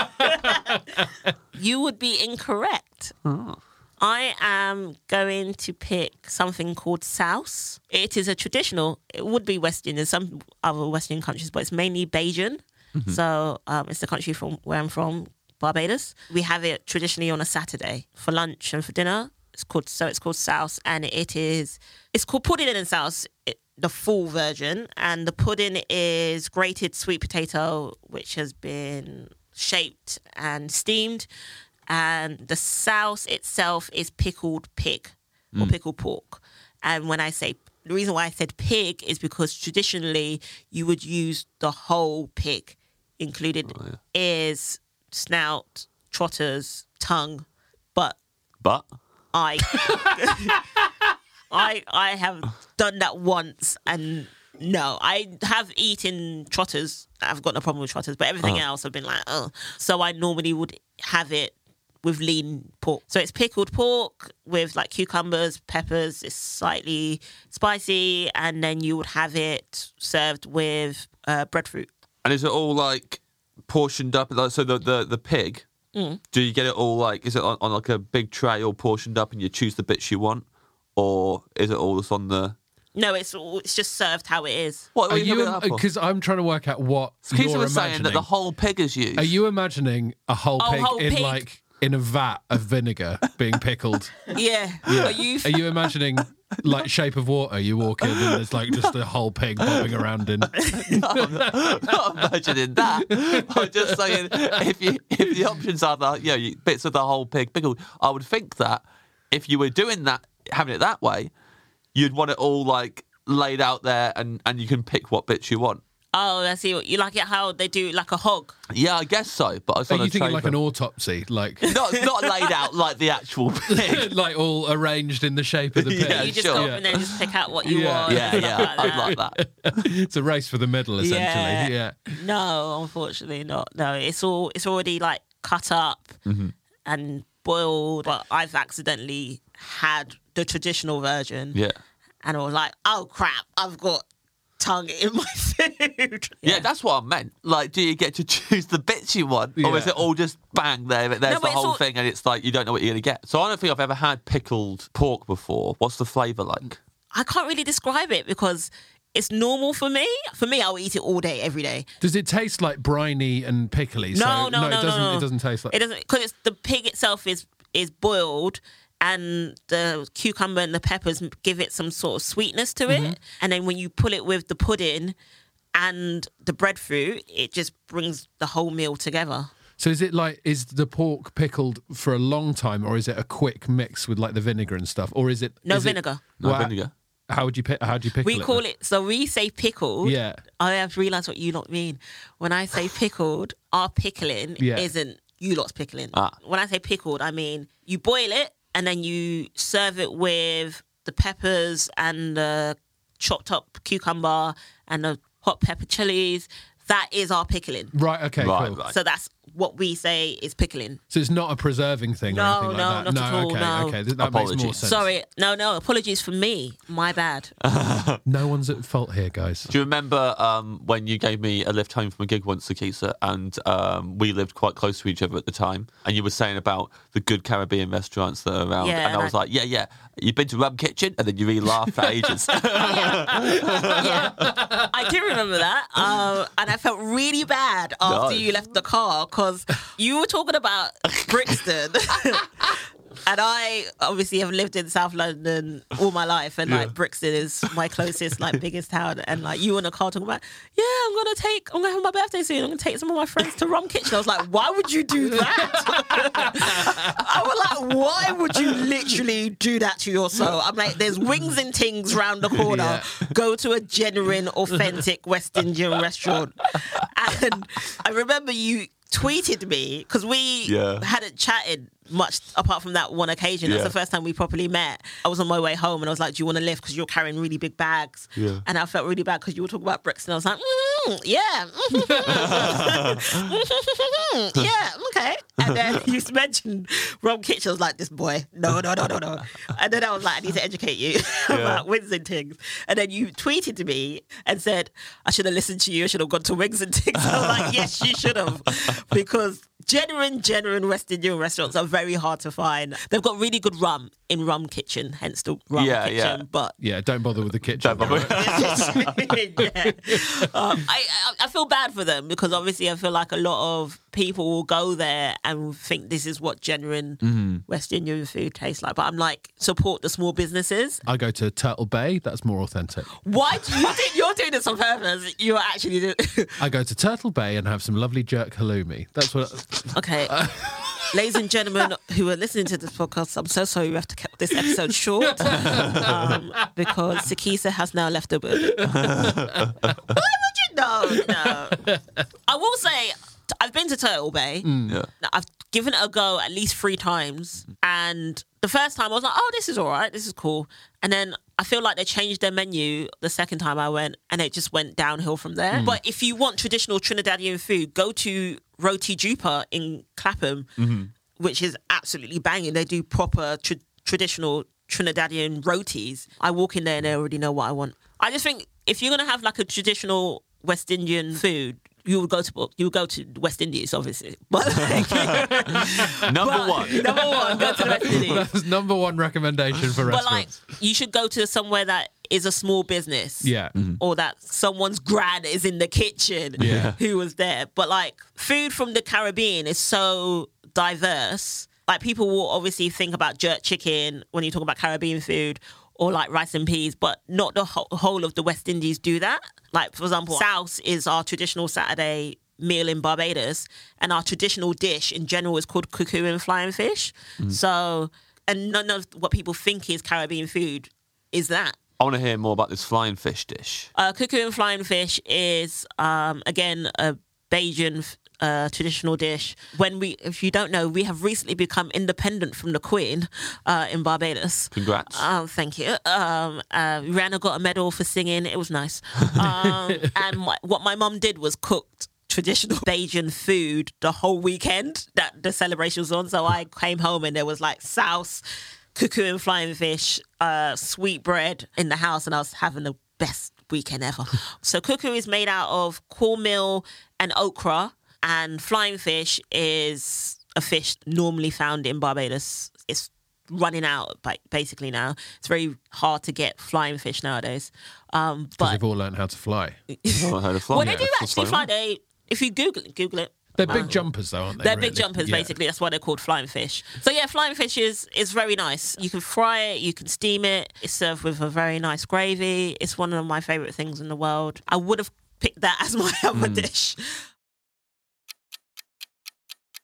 You would be incorrect. I am going to pick something called souse. It is a traditional, it would be Western in some other Western countries, but it's mainly Bajan. So it's the country from where I'm from, Barbados. We have it traditionally on a Saturday for lunch and for dinner. It's called souse, and it's called pudding and souse, the full version. And the pudding is grated sweet potato, which has been shaped and steamed. And the souse itself is pickled pig or pickled pork. And when I say, the reason why I said pig is because traditionally you would use the whole pig, included ears, snout, trotters, tongue, but I have done that once, and no, I have eaten trotters. I've got no problem with trotters, but everything else I've been like, oh. So I normally would have it with lean pork. So it's pickled pork with like cucumbers, peppers. It's slightly spicy, and then you would have it served with breadfruit. And is it all like portioned up? So the pig. Do you get it all like, is it on like a big tray all portioned up and you choose the bits you want? Or is it all just on the... No, it's just served how it is. What Are you? Because I'm trying to work out what Keith you're was saying imagining. that the whole pig is used. Are you imagining a whole pig in a vat of vinegar being pickled? Yeah. Are you imagining like Shape of Water? You walk in and there's like just a whole pig bobbing around in. No, I'm not imagining that. I'm just saying, if the options are bits of the whole pig pickled, I would think that if you were doing that, having it that way, you'd want it all like laid out there, and you can pick what bits you want. Oh, I see. You like it how they do like a hog? Yeah, I guess so. But I was Are you thinking like an autopsy, like not laid out like the actual pig, like all arranged in the shape of the pig? Yeah, you just sure. go up and then just pick out what you Yeah. want. Yeah, I'd like that. It's a race for the middle, essentially. Yeah. No, unfortunately not. No, it's already like cut up and boiled. But I've accidentally had the traditional version. Yeah. And I was like, oh crap, I've got tongue in my food. Yeah, that's what I meant. Like, do you get to choose the bits you want? Or is Yeah. it all just bang there? There's No, the but whole thing, and it's like you don't know what you're going to get. So I don't think I've ever had pickled pork before. What's the flavour like? I can't really describe it because it's normal for me. For me, I'll eat it all day, every day. Does it taste like briny and pickly? No, It doesn't taste like. It doesn't, because the pig itself is boiled, and the cucumber and the peppers give it some sort of sweetness to it. And then when you pull it with the pudding and the breadfruit, it just brings the whole meal together. So is the pork pickled for a long time, or is it a quick mix with like the vinegar and stuff, or is it No vinegar. No Well, vinegar. How do you pickle it? We call it, so we say pickled. Yeah. I have realised what you lot mean. When I say pickled, our pickling Yeah. isn't you lot's pickling. Ah. When I say pickled, I mean you boil it and then you serve it with the peppers and the chopped up cucumber and the hot pepper chilies. That is our pickling. Right. Okay. Right, cool. right. So that's what we say is pickling. So it's not a preserving thing or No, anything like no, that. not at all, Okay. no. Okay. That makes more Apologies. sense. Sorry, no, apologies for me. My bad. No one's at fault here, guys. Do you remember when you gave me a lift home from a gig once, Sakisa, and we lived quite close to each other at the time, and you were saying about the good Caribbean restaurants that are around, Yeah, and I was like, yeah, you've been to Rum Kitchen? And then you really laughed for ages. I do remember that. And I felt really bad after Nice. you left the car because you were talking about Brixton. And I obviously have lived in South London all my life, and like Brixton is my closest, like biggest town. And like you in the car talking about, I'm gonna have my birthday soon. I'm gonna take some of my friends to Rum Kitchen. I was like, why would you do that? I was like, why would you literally do that to yourself? I'm like, there's wings and tings round the corner. Yeah. Go to a genuine, authentic West Indian restaurant. And I remember you tweeted me because we hadn't chatted much apart from that one occasion. That's the first time we properly met. I was on my way home and I was like, do you want to lift because you're carrying really big bags? Yeah. And I felt really bad because you were talking about Brixton. I was like, yeah. Yeah, okay. And then you mentioned Rum Kitchen. I was like, this boy, no. And then I was like, I need to educate you about Wings and Tings. And then you tweeted to me and said, I should have listened to you. I should have gone to Wings and Tings. I was like, yes, you should have. Because genuine West Indian restaurants are very hard to find. They've got really good rum in Rum Kitchen, hence the Rum Kitchen. Yeah. But Yeah. Don't bother with the kitchen. Don't bother. I feel bad for them because obviously I feel like a lot of people will go there and think this is what genuine West Indian food tastes like. But I'm like, support the small businesses. I go to Turtle Bay. That's more authentic. Why do you think you're doing this on purpose? You're actually doing. I go to Turtle Bay and have some lovely jerk halloumi. That's what. Okay. Ladies and gentlemen who are listening to this podcast, I'm so sorry we have to keep this episode short because Sakisa has now left the building. Why would you? No. I will say, I've been to Turtle Bay. Yeah. I've given it a go at least 3 times. And the first time I was like, oh, this is all right. This is cool. And then I feel like they changed their menu the second time I went and it just went downhill from there. But if you want traditional Trinidadian food, go to Roti Jupa in Clapham, which is absolutely banging. They do proper traditional Trinidadian rotis. I walk in there and they already know what I want. I just think if you're going to have like a traditional West Indian food, you would go to West Indies, obviously. But like, Number one, go to the West Indies. That's number one recommendation for But like, restaurants. you should go to somewhere that is a small business. Yeah. Or that someone's gran is in the kitchen who was there. But like, food from the Caribbean is so diverse. Like, people will obviously think about jerk chicken when you talk about Caribbean food, or like rice and peas, but not the whole of the West Indies do that. Like, for example, Souse is our traditional Saturday meal in Barbados, and our traditional dish in general is called cuckoo and flying fish. So, and none of what people think is Caribbean food is that. I want to hear more about this flying fish dish. Cuckoo and flying fish is, again, a Bajan traditional dish. If you don't know, we have recently become independent from the Queen in Barbados. Congrats. Thank you. Rihanna got a medal for singing. It was nice. And what my mum did was cooked traditional Bajan food the whole weekend that the celebration was on. So I came home and there was like souse, cuckoo and flying fish, sweet bread in the house, and I was having the best weekend ever. So cuckoo is made out of cornmeal and okra, and flying fish is a fish normally found in Barbados. It's running out basically now. It's very hard to get flying fish nowadays. Because But they've all learned how to fly. I heard of flying. well, they do actually fly. If you Google it. They're big jumpers, though, aren't they? They're big really? jumpers, Yeah. basically. That's why they're called flying fish. So yeah, flying fish is very nice. You can fry it, you can steam it. It's served with a very nice gravy. It's one of my favourite things in the world. I would have picked that as my other dish.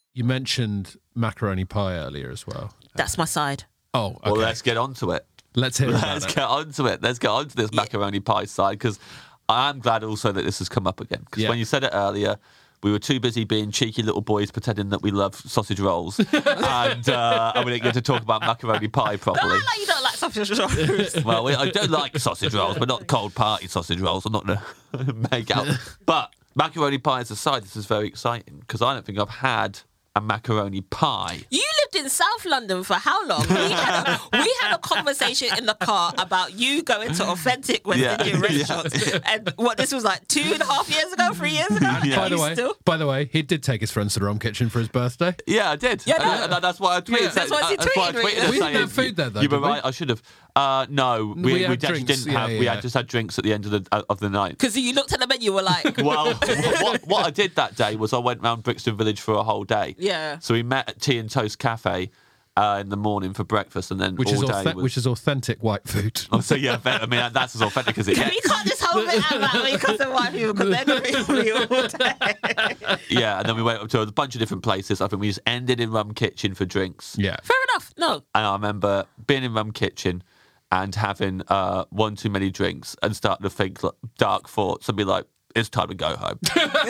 You mentioned macaroni pie earlier as well. That's my side. Oh, okay. Well, let's get on to it. Let's hear about Let's it. get on to it. Let's get on to this macaroni pie side, because I am glad also that this has come up again. Because Yeah. when you said it earlier, we were too busy being cheeky little boys pretending that we love sausage rolls, and we didn't get to talk about macaroni pie properly. Like you don't like sausage rolls. Well, I do like sausage rolls, but not cold party sausage rolls. I'm not going to make out. But macaroni pie as a side, this is very exciting, because I don't think I've had a macaroni pie. You lived in South London for how long? We had a conversation in the car about you going to authentic West Yeah. Indian restaurants. Yeah. And what, this was like 2.5 years ago, 3 years ago? Yeah. By the way, he did take his friends to the Rom Kitchen for his birthday. Yeah, I did. Yeah, no. And that's why I tweeted. Yeah. That's why it's I tweeted. tweeted We didn't saying, have food there, though, You were did we? right. I should have. No, We we had actually drinks. didn't have. Yeah, We yeah. had just had drinks at the end of the night. Because you looked at the menu, you were like, Well, what I did that day was I went round Brixton Village for a whole day. Yeah. So we met at Tea and Toast Cafe in the morning for breakfast, and then Which all is day was... which is authentic white food. Oh, so yeah, I mean that's as authentic as it we gets. can't just hold it out that way because of white people, because they're going to be me all day. Yeah, and then we went up to a bunch of different places. I think we just ended in Rum Kitchen for drinks. Yeah. Fair enough. No. And I remember being in Rum Kitchen and having one too many drinks and starting to think like, dark thoughts and be like, it's time to go home.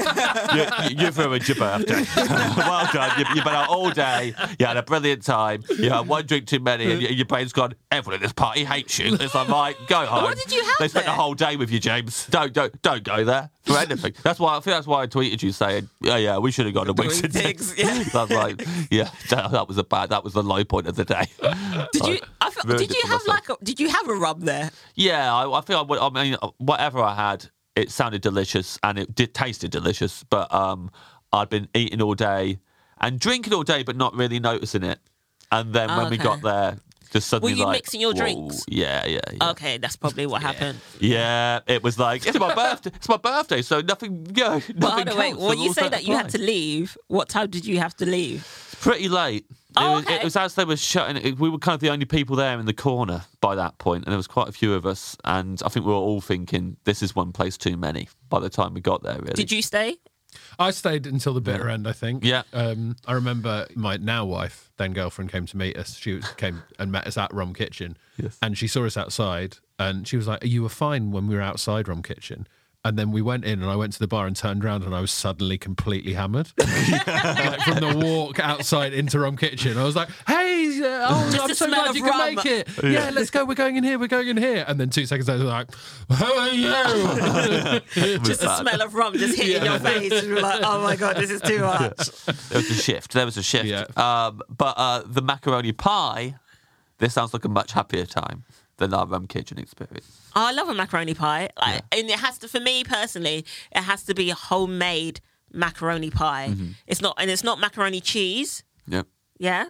You've ruined your birthday. Well done. You've been out all day. You had a brilliant time. You had one drink too many, and your brain's gone, everyone at this party hates you. It's like, right, go home. What did you have They spent the there? whole day with you, James. Don't go there for anything. I think that's why I tweeted you saying, yeah, we should have gone to Wicks and Digs, Dicks. yeah. I was like, yeah, that was the low point of the day. Did you? Very Did good you for have myself. Did you have a rub there? Yeah, I think I would. I mean, whatever I had, it sounded delicious and it tasted delicious. But I'd been eating all day and drinking all day, but not really noticing it. And then when we Okay. got there, just suddenly Were you like, mixing your whoa. drinks? Yeah. Okay, that's probably what happened. Yeah, it was like it's my birthday. It's my birthday, so nothing. Yeah, But nothing hold on, wait. counts, When so you rules say don't that you had apply. to leave, what time did you have to leave? Pretty late. Oh, It okay. was as they were shutting. We were kind of the only people there in the corner by that point, and there was quite a few of us. And I think we were all thinking, "This is one place too many." By the time we got there, really. Did you stay? I stayed until the bitter end, I think. Yeah. I remember my now wife, then girlfriend, came to meet us. She came and met us at Rom Kitchen. Yes. And she saw us outside and she was like, you were fine when we were outside Rom Kitchen. And then we went in and I went to the bar and turned around and I was suddenly completely hammered. Like from the walk outside into Rom Kitchen. I was like, hey, Just I'm the so smell glad of you can rum. make it. Yeah, let's go. We're going in here. We're going in here. And then 2 seconds later, they're like, how are you? Just the smell of rum just hitting your face. And you're like, oh my God, this is too much. There was a shift. Yeah. But the macaroni pie, this sounds like a much happier time than our Rum Kitchen experience. Oh, I love a macaroni pie. And it has to, for me personally, it has to be a homemade macaroni pie. It's not macaroni cheese. Yep. Yeah?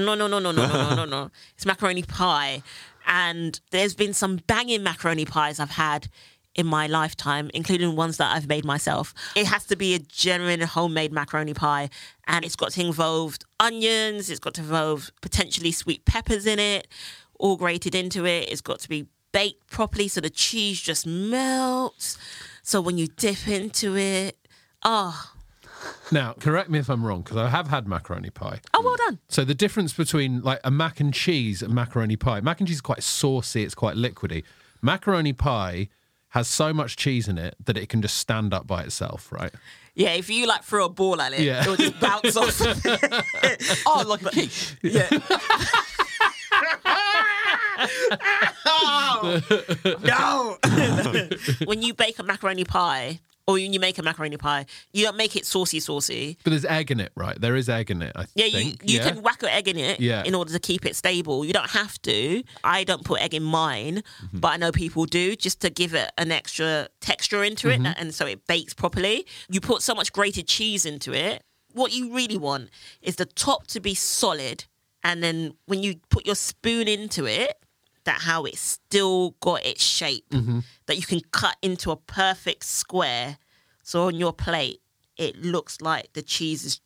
No. It's macaroni pie. And there's been some banging macaroni pies I've had in my lifetime, including ones that I've made myself. It has to be a genuine homemade macaroni pie. And it's got to involve onions. It's got to involve potentially sweet peppers in it, all grated into it. It's got to be baked properly so the cheese just melts. So when you dip into it, Now, correct me if I'm wrong, because I have had macaroni pie. oh, well done. So the difference between like a mac and cheese and macaroni pie, mac and cheese is quite saucy, it's quite liquidy. Macaroni pie has so much cheese in it that it can just stand up by itself, right? Yeah, if you like throw a ball at it, Yeah. it'll just bounce off. Oh, like a quiche. Yeah. No. When you bake a macaroni pie, or when you make a macaroni pie, you don't make it saucy. But there's egg in it, right? There is egg in it, I Yeah, think. you can whack an egg in it Yeah. in order to keep it stable. You don't have to. I don't put egg in mine, but I know people do, just to give it an extra texture into it, and so it bakes properly. You put so much grated cheese into it. What you really want is the top to be solid, and then when you put your spoon into it, that how it's still got its shape, that you can cut into a perfect square. So on your plate, it looks like the cheese is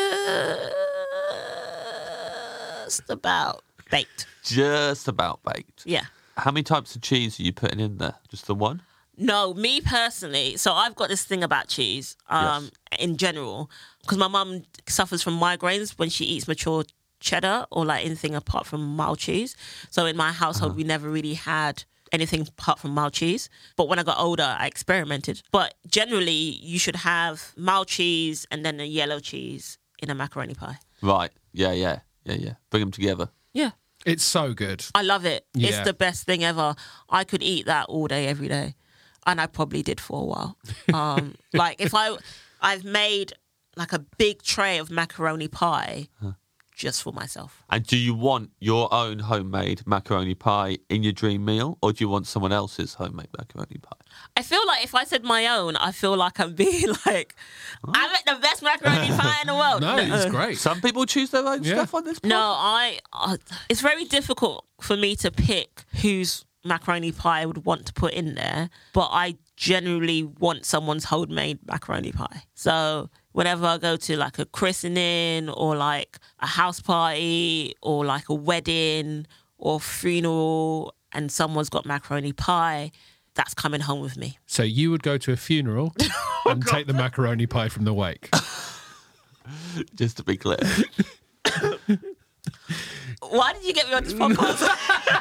just about baked. Just about baked. Yeah. How many types of cheese are you putting in there? Just the one? No, me personally. So I've got this thing about cheese in general, because my mum suffers from migraines when she eats mature cheddar or like anything apart from mild cheese. So in my household, we never really had anything apart from mild cheese. But when I got older, I experimented. But generally, you should have mild cheese and then a yellow cheese in a macaroni pie. Right. Yeah. Bring them together. Yeah. It's so good. I love it. Yeah. It's the best thing ever. I could eat that all day, every day. And I probably did for a while. Like if I've made like a big tray of macaroni pie just for myself. And do you want your own homemade macaroni pie in your dream meal, or do you want someone else's homemade macaroni pie? I feel like if I said my own, I feel like I'm being like, I make the best macaroni pie in the world. No, it's great. Some people choose their own stuff on this pod. No, it's very difficult for me to pick whose macaroni pie I would want to put in there, but I generally want someone's homemade macaroni pie. So whenever I go to like a christening or like a house party or like a wedding or funeral and someone's got macaroni pie, that's coming home with me. So you would go to a funeral and take the macaroni pie from the wake. Just to be clear. Why did you get me on this podcast?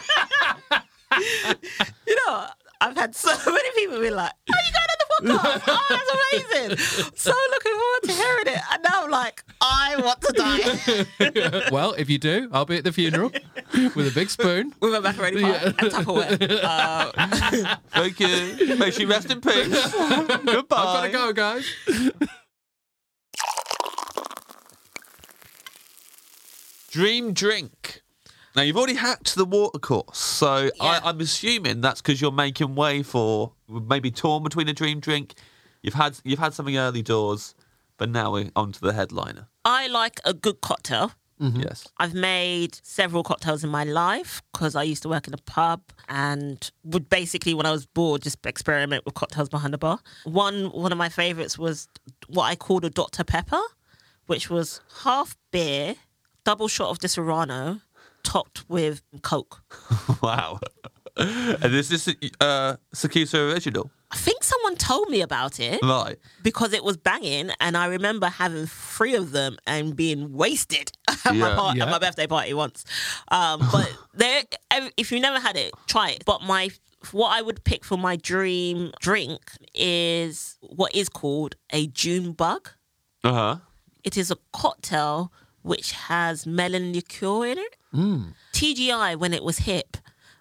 You know, I've had so many people be like, "Are you going on the podcast? Oh, that's amazing! So looking forward to hearing it." And now I'm like, I want to die. Well, if you do, I'll be at the funeral with a big spoon. With a macaroni pie and Tupperware. Thank you. May she rest in peace. Goodbye. I've got to go, guys. Dream drink. Now, you've already hacked the water course, so Yeah. I'm assuming that's because you're making way for maybe torn between a dream drink. You've had something early doors, but now we're on to the headliner. I like a good cocktail. Yes. I've made several cocktails in my life because I used to work in a pub and would basically, when I was bored, just experiment with cocktails behind the bar. One of my favourites was what I called a Dr. Pepper, which was half beer, double shot of Disaronno, topped with Coke. Wow. And is this Sakisa original? I think someone told me about it Right. because it was banging, and I remember having 3 of them and being wasted at Yeah. at my birthday party once. But if you've never had it, try it. But what I would pick for my dream drink is what is called a June bug. Uh-huh. It is a cocktail which has melon liqueur in it. TGI when it was hip.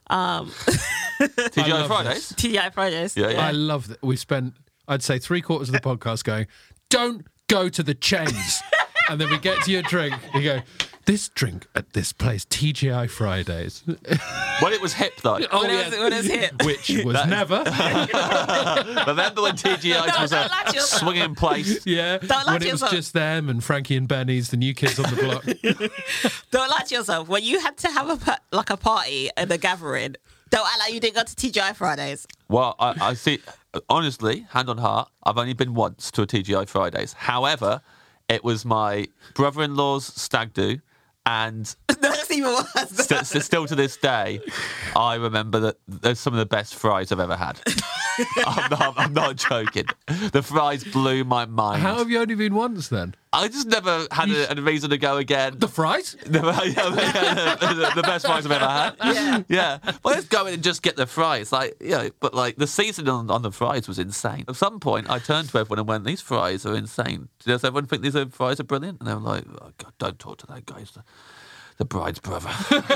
TGI love Fridays? TGI Fridays. Yeah. I love that. We spent, I'd say, 3/4 of the podcast going, don't go to the chains. And then we get to your drink. You go, this drink at this place, TGI Fridays. When it was hip, though. Oh, When it was hip. Which was never. Remember when TGI was don't lie to yourself. swinging place? Yeah. Don't lie When to it was yourself. just them and Frankie and Benny's, the new kids on the block. Don't lie to yourself. When you had to have a party and a gathering, don't act like you didn't go to TGI Fridays. Well, I see, honestly, hand on heart, I've only been once to a TGI Fridays. However, it was my brother-in-law's stag do, and That's even worse. still to this day, I remember that there's some of the best fries I've ever had. I'm not joking. The fries blew my mind. How have you only been once then? I just never had a reason to go again. The fries? The best fries I've ever had. Yeah. Well, let's go in and just get the fries. But the seasoning on the fries was insane. At some point, I turned to everyone and went, "These fries are insane. Does everyone think these fries are brilliant?" And they were like, "Oh, God, don't talk to that guy. He's the bride's brother."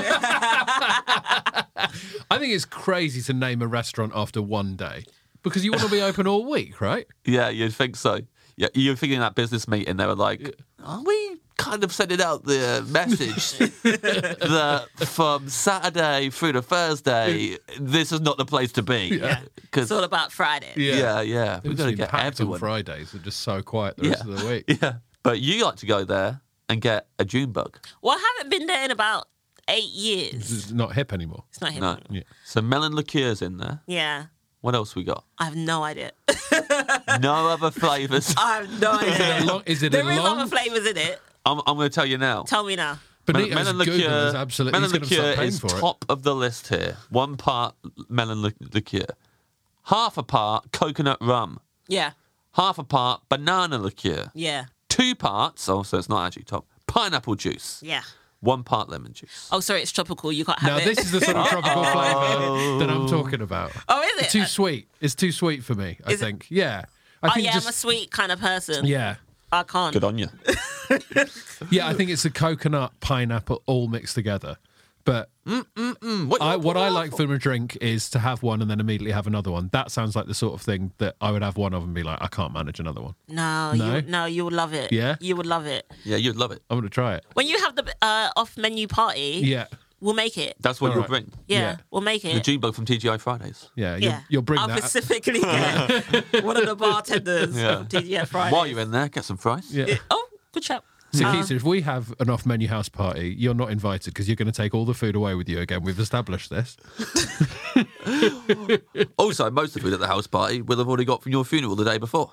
I think it's crazy to name a restaurant after one day because you want to be open all week, right? Yeah, you'd think so. Yeah, you're thinking that business meeting, they were like, "Are we kind of sending out the message that from Saturday through to Thursday, this is not the place to be?" Yeah. It's all about Friday. Yeah. We've got to get packed on everyone. Fridays. They're just so quiet the rest of the week. Yeah. But you like to go there and get a June bug. Well, I haven't been there in about 8 years. It's not hip anymore. It's not him. No. Yeah. So melon liqueurs in there. Yeah. What else we got? I have no idea. No other flavours. I have no idea. Is it There a is long? other flavours in it. I'm going to tell you now. Tell me now. Benito's melon Google liqueur, is absolutely. melon He's going to liqueur start paying is for it. top of the list here. 1 part melon liqueur. half a part coconut rum, Yeah. half a part banana liqueur, Yeah. 2 parts, so it's not actually top, pineapple juice, Yeah. 1 part lemon juice. Oh, sorry, it's tropical. You can't have Now, it. this is the sort of tropical flavour that I'm talking about. Oh, is it? Too sweet. It's too sweet for me, I Is it? think. Yeah. I Oh, think yeah, just, I'm a sweet kind of person. Yeah. I can't. Good on you. Yeah, I think it's the coconut, pineapple all mixed together. But what I like from a drink is to have one and then immediately have another one. That sounds like the sort of thing that I would have one of and be like, I can't manage another one. No, you would love it. Yeah? You would love it. Yeah, you'd love it. I'm going to try it. When you have the off-menu party, Yeah. we'll make it. That's what All you'll right. bring. Yeah, Yeah. we'll make The it. Gene Bug from TGI Fridays. Yeah. Yeah. You'll bring I'll that. specifically get one of the bartenders Yeah. from TGF Fridays. While you're in there, get some fries. Yeah. Oh, good shout. So, Keita, if we have an off-menu house party, you're not invited because you're going to take all the food away with you again. We've established this. Also, most of the food at the house party will have already got from your funeral the day before.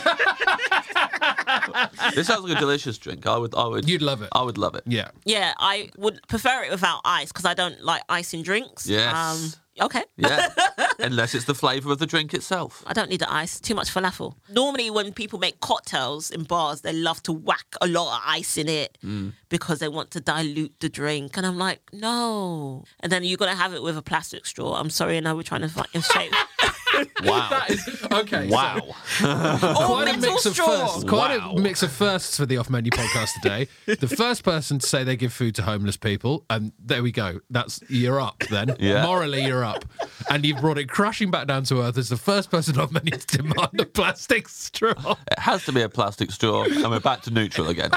This sounds like a delicious drink. I would. You'd love it. I would love it. Yeah. Yeah, I would prefer it without ice because I don't like ice in drinks. Yes. Okay. Yeah. Unless it's the flavour of the drink itself. I don't need the ice. Too much falafel. Normally, when people make cocktails in bars, they love to whack a lot of ice in it because they want to dilute the drink. And I'm like, no. And then you're going to have it with a plastic straw. I'm sorry, I know we're trying to find in shape. Wow. That is okay. Wow. Quite a metal mix of straw. firsts. Quite Wow. a mix of firsts for the off-menu podcast today. The first person to say they give food to homeless people, and there we go. You're up then. Yeah. Morally, you're up, and you've brought it crashing back down to earth as the first person off-menu to demand a plastic straw. It has to be a plastic straw, and we're back to neutral again.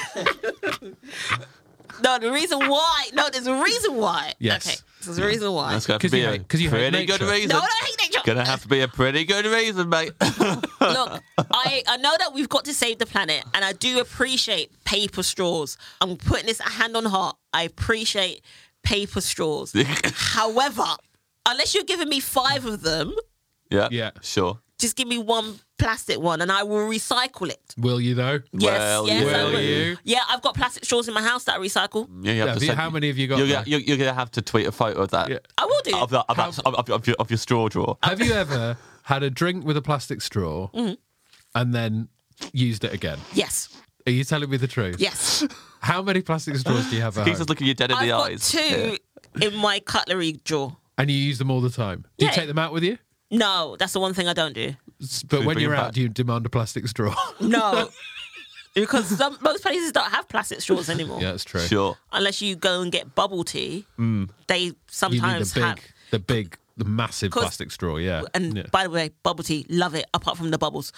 No, there's a reason why. Yes. Okay, there's a reason why. That's going to 'Cause be you a hate- 'cause you hate pretty good nature. reason. No, I don't hate nature. Gonna have to be a pretty good reason, mate. Look, I know that we've got to save the planet, and I do appreciate paper straws. I'm putting this hand on heart. I appreciate paper straws. However, unless you're giving me 5 of them, Yeah. Sure. just give me 1 plastic one, and I will recycle it. Will you though? Yes, Well, yes, I will will. you? Yeah, I've got plastic straws in my house that I recycle. Yeah, you have Yeah, to send- how many have you got? You're, though? you're going to have to tweet a photo of that. Yeah. I will do. Of your straw drawer. Have you ever had a drink with a plastic straw and then used it again? Yes, Are you telling me the truth? yes. How many plastic straws do you have at He's home? just looking you dead in I've the got eyes. 2 in my cutlery drawer. And you use them all the time? Do you Yeah. take them out with you? No, that's the one thing I don't do. But you when bring you're them out, back? do you demand a plastic straw? No, because most places don't have plastic straws anymore. Yeah, that's true. Sure. Unless you go and get bubble tea, they You need sometimes have. the massive 'Cause- plastic straw, yeah. And Yeah. by the way, bubble tea, love it. Apart from the bubbles,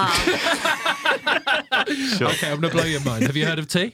Okay, I'm going to blow your mind. Have you heard of tea?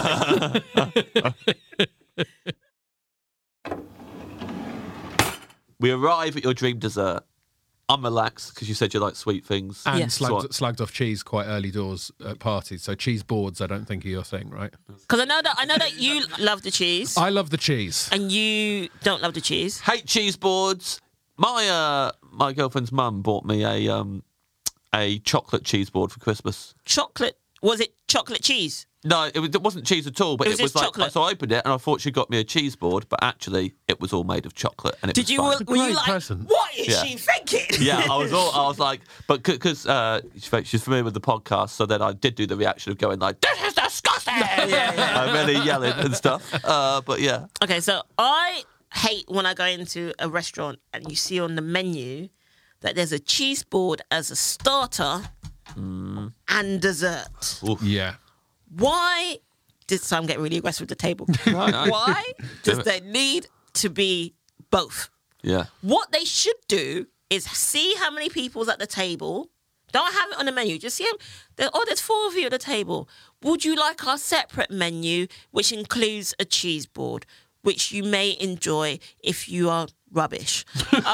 We arrive at your dream dessert. I'm relaxed because you said you like sweet things. And Yeah. slagged off cheese quite early doors at parties. So cheese boards, I don't think are your thing, right? because I know that you love the cheese, I love the cheese. and you don't love the cheese. Hate cheese boards. My girlfriend's mum bought me a chocolate cheese board for Christmas. Chocolate, was it chocolate cheese? No, it wasn't cheese at all, but It was it was just like chocolate. so I opened it and I thought she got me a cheese board, but actually it was all made of chocolate and it Did was you? fine. Were you great like, present. what is Yeah. she thinking? Yeah, I was like, but because she's familiar with the podcast, so then I did do the reaction of going like, "This is disgusting," I'm really yelling and stuff. But yeah, Okay, so I hate when I go into a restaurant and you see on the menu that there's a cheese board as a starter and dessert. Yeah. Why? So I'm getting really aggressive with the table. Why does there need to be both? yeah. What they should do is see how many people's at the table. Don't have it on the menu. Just see them. There's 4 of you at the table. Would you like our separate menu, which includes a cheese board, which you may enjoy if you are rubbish?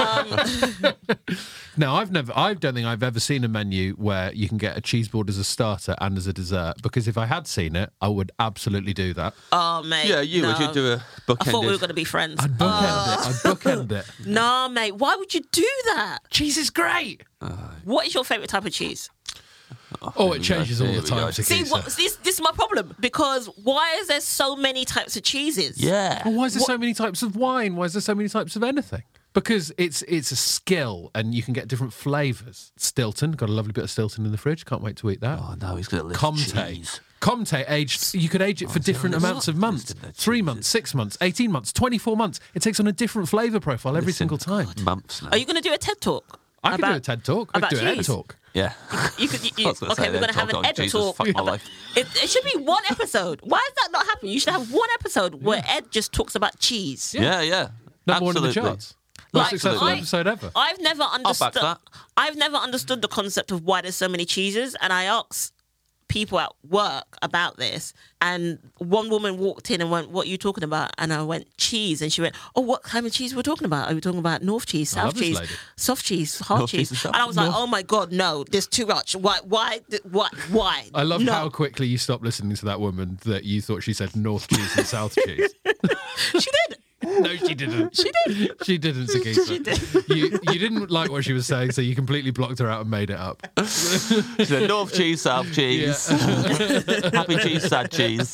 No, I don't think I've ever seen a menu where you can get a cheese board as a starter and as a dessert. Because if I had seen it, I would absolutely do that. Oh, mate. Yeah, you would. no. You do a bookended. I thought we were going to be friends. I'd bookend it. Nah, mate. Why would you do that? Cheese is great. What is your favourite type of cheese? Oh, it changes all Here the we go. time. See, this is my problem. Because why is there so many types of cheeses? Yeah. Well, why is there so many types of wine? Why is there so many types of anything? Because it's a skill and you can get different flavours. Stilton, got a lovely bit of Stilton in the fridge. Can't wait to eat that. Oh, no, he's got a list Comte. of cheese. Comte aged, you could age it for different amounts of months. 3 months, 6 months, 18 months, 24 months. It takes on a different flavour profile every single time. Months now. Are you going to do a TED Talk? I could do a TED Talk. I could do an Ed cheese? Talk. Yeah. You could. I was gonna say Okay, we're that. going to have Oh, an God, Ed Jesus, Talk. fuck my life. It should be one episode. Why is that not happening? You should have one episode where Ed just talks about cheese. Yeah. Number one in the Absolutely. charts. Most successful episode ever. I've never understood. that. I've never understood the concept of why there's so many cheeses, and I asked people at work about this, and one woman walked in and went, "What are you talking about?" And I went, "Cheese," and she went, "Oh, what kind of cheese we're talking about? Are we talking about North cheese, I love South this cheese, lady. soft cheese, hard North cheese?" cheese and South And I was like, "Oh my god, no! There's too much. Why? I love no. how quickly you stopped listening to that woman that you thought she said North cheese and South cheese. She did. No, she didn't. She did. She didn't, Sakisa. She did. You didn't like what she was saying, so you completely blocked her out and made it up. She said, North cheese, South cheese. Happy cheese, sad cheese.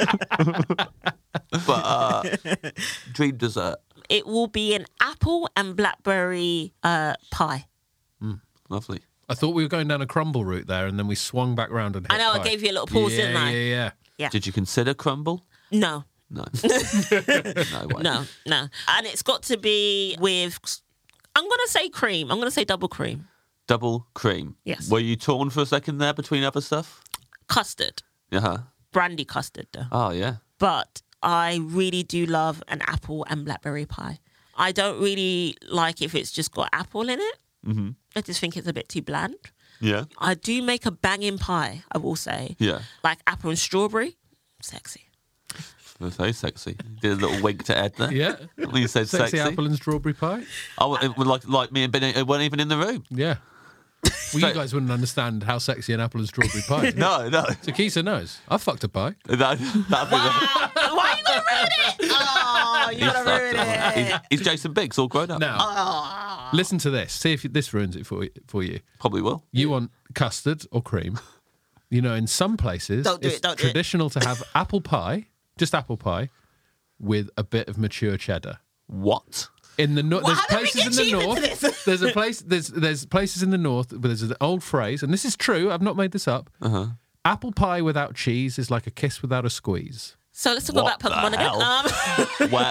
But dream dessert. It will be an apple and blackberry pie. Lovely. I thought we were going down a crumble route there, and then we swung back round and hit I know, I pie. gave you a little pause, yeah, didn't I? Yeah. Yeah. Did you consider crumble? No. No. No way. No. And it's got to be with, I'm going to say cream. I'm going to say double cream. Double cream. Yes. Were you torn for a second there between other stuff? Custard. Uh-huh. Brandy custard, though. Oh, yeah. But I really do love an apple and blackberry pie. I don't really like if it's just got apple in it. Mm-hmm. I just think it's a bit too bland. Yeah. I do make a banging pie, I will say. Yeah. Like apple and strawberry. Sexy. Very sexy. Did a little wink to Ed there. Yeah. When you said Sexy sexy. apple and strawberry pie? Oh, it would like me and Ben weren't even in the room. Yeah. Well, you guys wouldn't understand how sexy an apple and strawberry pie is. No. Sakisa knows. I fucked a pie. That'd be Why are you going to ruin it? Oh, you're going to ruin it. He's Jason Biggs, all grown up. Now, listen to this. See if this ruins it for you. Probably will. You want custard or cream? You know, in some places, Don't do it's it, don't do it. traditional to have apple pie, just apple pie, with a bit of mature cheddar. What? In the north, there's How did we places get in the cheap into north. this? There's a place. There's places in the north where there's an old phrase, and this is true. I've not made this up. Apple pie without cheese is like a kiss without a squeeze. So let's talk What about Pokemon the again. Where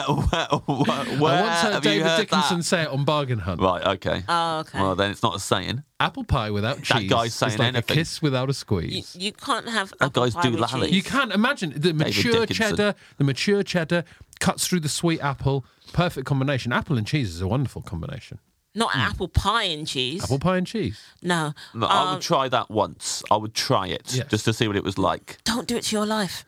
I once heard have you David heard Dickinson that? say it on Bargain Hunt. Right, okay. Oh, okay. Well, then it's not a saying. Apple pie without cheese guy's saying is like anything. a kiss without a squeeze. You can't have That apple guy's pie with doolally. cheese. You can't imagine the mature Dickinson. cheddar. The mature cheddar cuts through the sweet apple. Perfect combination. Apple and cheese is a wonderful combination. Not an apple pie and cheese. Apple pie and cheese. No. No, I would try that once. I would try it Yes. just to see what it was like. Don't do it to your life.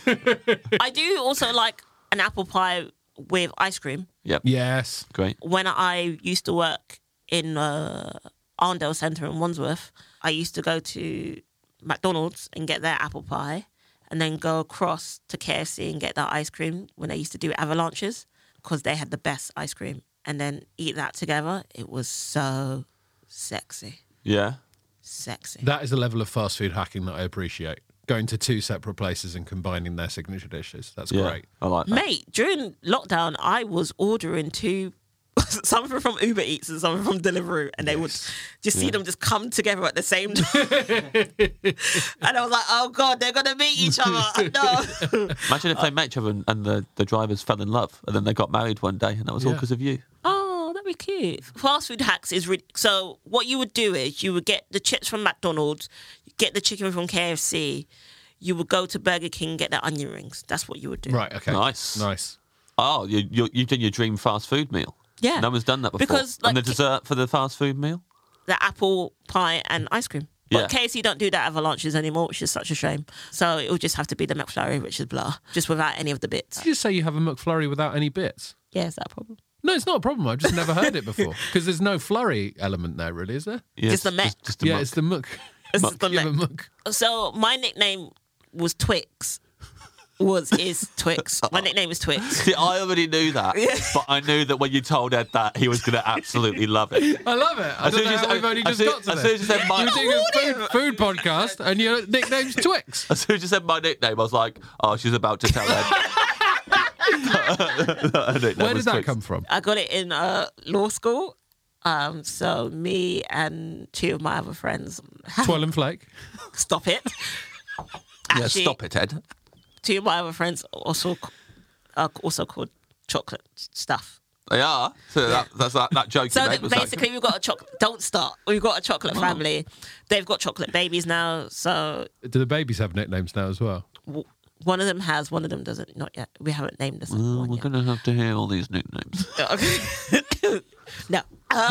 I do also like an apple pie with ice cream. Yep. Yes. Great. When I used to work in Arndale Centre in Wandsworth, I used to go to McDonald's and get their apple pie and then go across to KFC and get that ice cream when they used to do avalanches because they had the best ice cream. And then eat that together. It was so sexy. Yeah. Sexy. That is a level of fast food hacking that I appreciate. Going to two separate places and combining their signature dishes. That's Yeah. great. I like that. Mate, during lockdown, I was ordering something from Uber Eats and something from Deliveroo, and they would just see them just come together at the same time. And I was like, oh God, they're going to meet each other. No. Imagine if they met each other and the drivers fell in love and then they got married one day and that was all Yeah. because of you. Oh, that'd be cute. Fast food hacks is really... So what you would do is you would get the chips from McDonald's, you get the chicken from KFC, you would go to Burger King, get the onion rings. That's what you would do. Right, okay. Nice. Oh, you've done your dream fast food meal. Yeah. No one's done that before. Because, and the like, dessert for the fast food meal? The apple pie and ice cream. But Yeah. KFC don't do that at lunches anymore, which is such a shame. So it would just have to be the McFlurry, which is blah, just without any of the bits. Did you say you have a McFlurry without any bits? Yeah, is that a problem? No, it's not a problem. I've just never heard it before. Because there's no flurry element there, really, is there? Yeah, Just the Mac. Just the Yeah, muck. it's the muck. It's just the You have a Mac. muck. So my nickname was Twix. Is Twix. My nickname is Twix. See, I already knew that, but I knew that when you told Ed that, he was going to absolutely love it. I love it. I As don't soon know as you how said- we've only as just soon- got to as this. soon as you said my- You're doing a food podcast and your nickname's Twix. As soon as you said my nickname, I was like, oh, she's about to tell Ed. Where did that come from? I got it in law school. So me and two of my other friends. Twirl and Flake. Stop it. Yeah, Actually, stop it, Ed. two of my other friends also called chocolate stuff. They are. So that's that joke So you made was basically, we've got a chocolate. Don't start. We've got a chocolate family. They've got chocolate babies now. So Do the babies have nicknames now as well? one of them has, one of them doesn't. Not yet. We haven't named this Well, one we're yet. going to have to hear all these nicknames. No.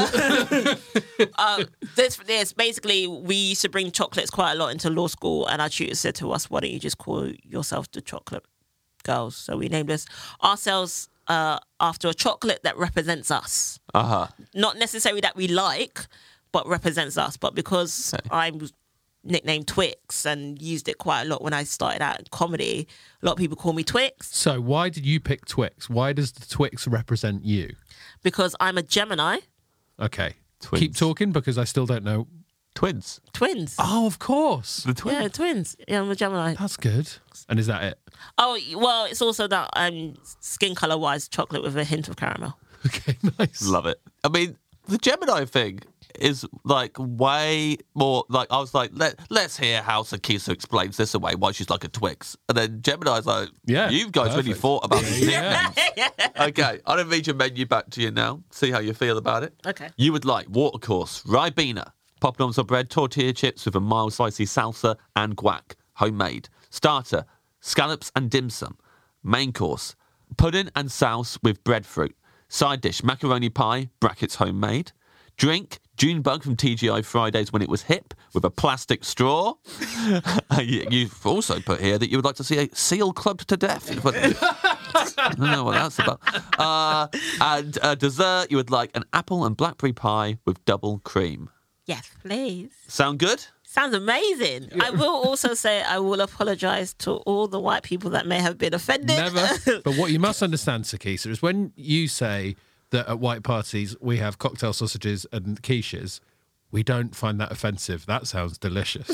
This basically, we used to bring chocolates quite a lot into law school, and our tutor said to us, "Why don't you just call yourself the Chocolate Girls?" So we named ourselves after a chocolate that represents us. Not necessarily that we like, but represents us. But because I'm nicknamed Twix and used it quite a lot when I started out in comedy, a lot of people call me Twix So why did you pick Twix? Why does the Twix represent you? because I'm a Gemini. Okay. Twins. Keep talking because I still don't know. Twins. Twins. Oh, of course. The twins. Yeah, twins. Yeah, I'm a Gemini. That's good. And is that it? Oh, well, it's also that I'm skin colour wise chocolate with a hint of caramel. Okay, nice. Love it. I mean, the Gemini thing is like way more like I was like, let's hear how Sakisa explains this away why she's like a Twix. And then Gemini's like, Yeah, you guys really perfect. thought about these Yeah. nicknames. Okay, I'm gonna read your menu back to you now. See how you feel about it. Okay. You would like watercourse, Ribena, poppadoms on bread, tortilla chips with a mild spicy salsa and guac, homemade. Starter, scallops and dim sum. Main course, pudding and sauce with breadfruit. Side dish, macaroni pie, brackets homemade. Drink, Junebug from TGI Fridays when it was hip, with a plastic straw. You've also put here that you would like to see a seal clubbed to death. I don't know what that's about. And dessert, you would like an apple and blackberry pie with double cream. Yes, please. Sound good? Sounds amazing. I will also say I will apologise to all the white people that may have been offended. Never. But what you must understand, Sakisa, is when you say that at white parties we have cocktail sausages and quiches, we don't find that offensive. That sounds delicious.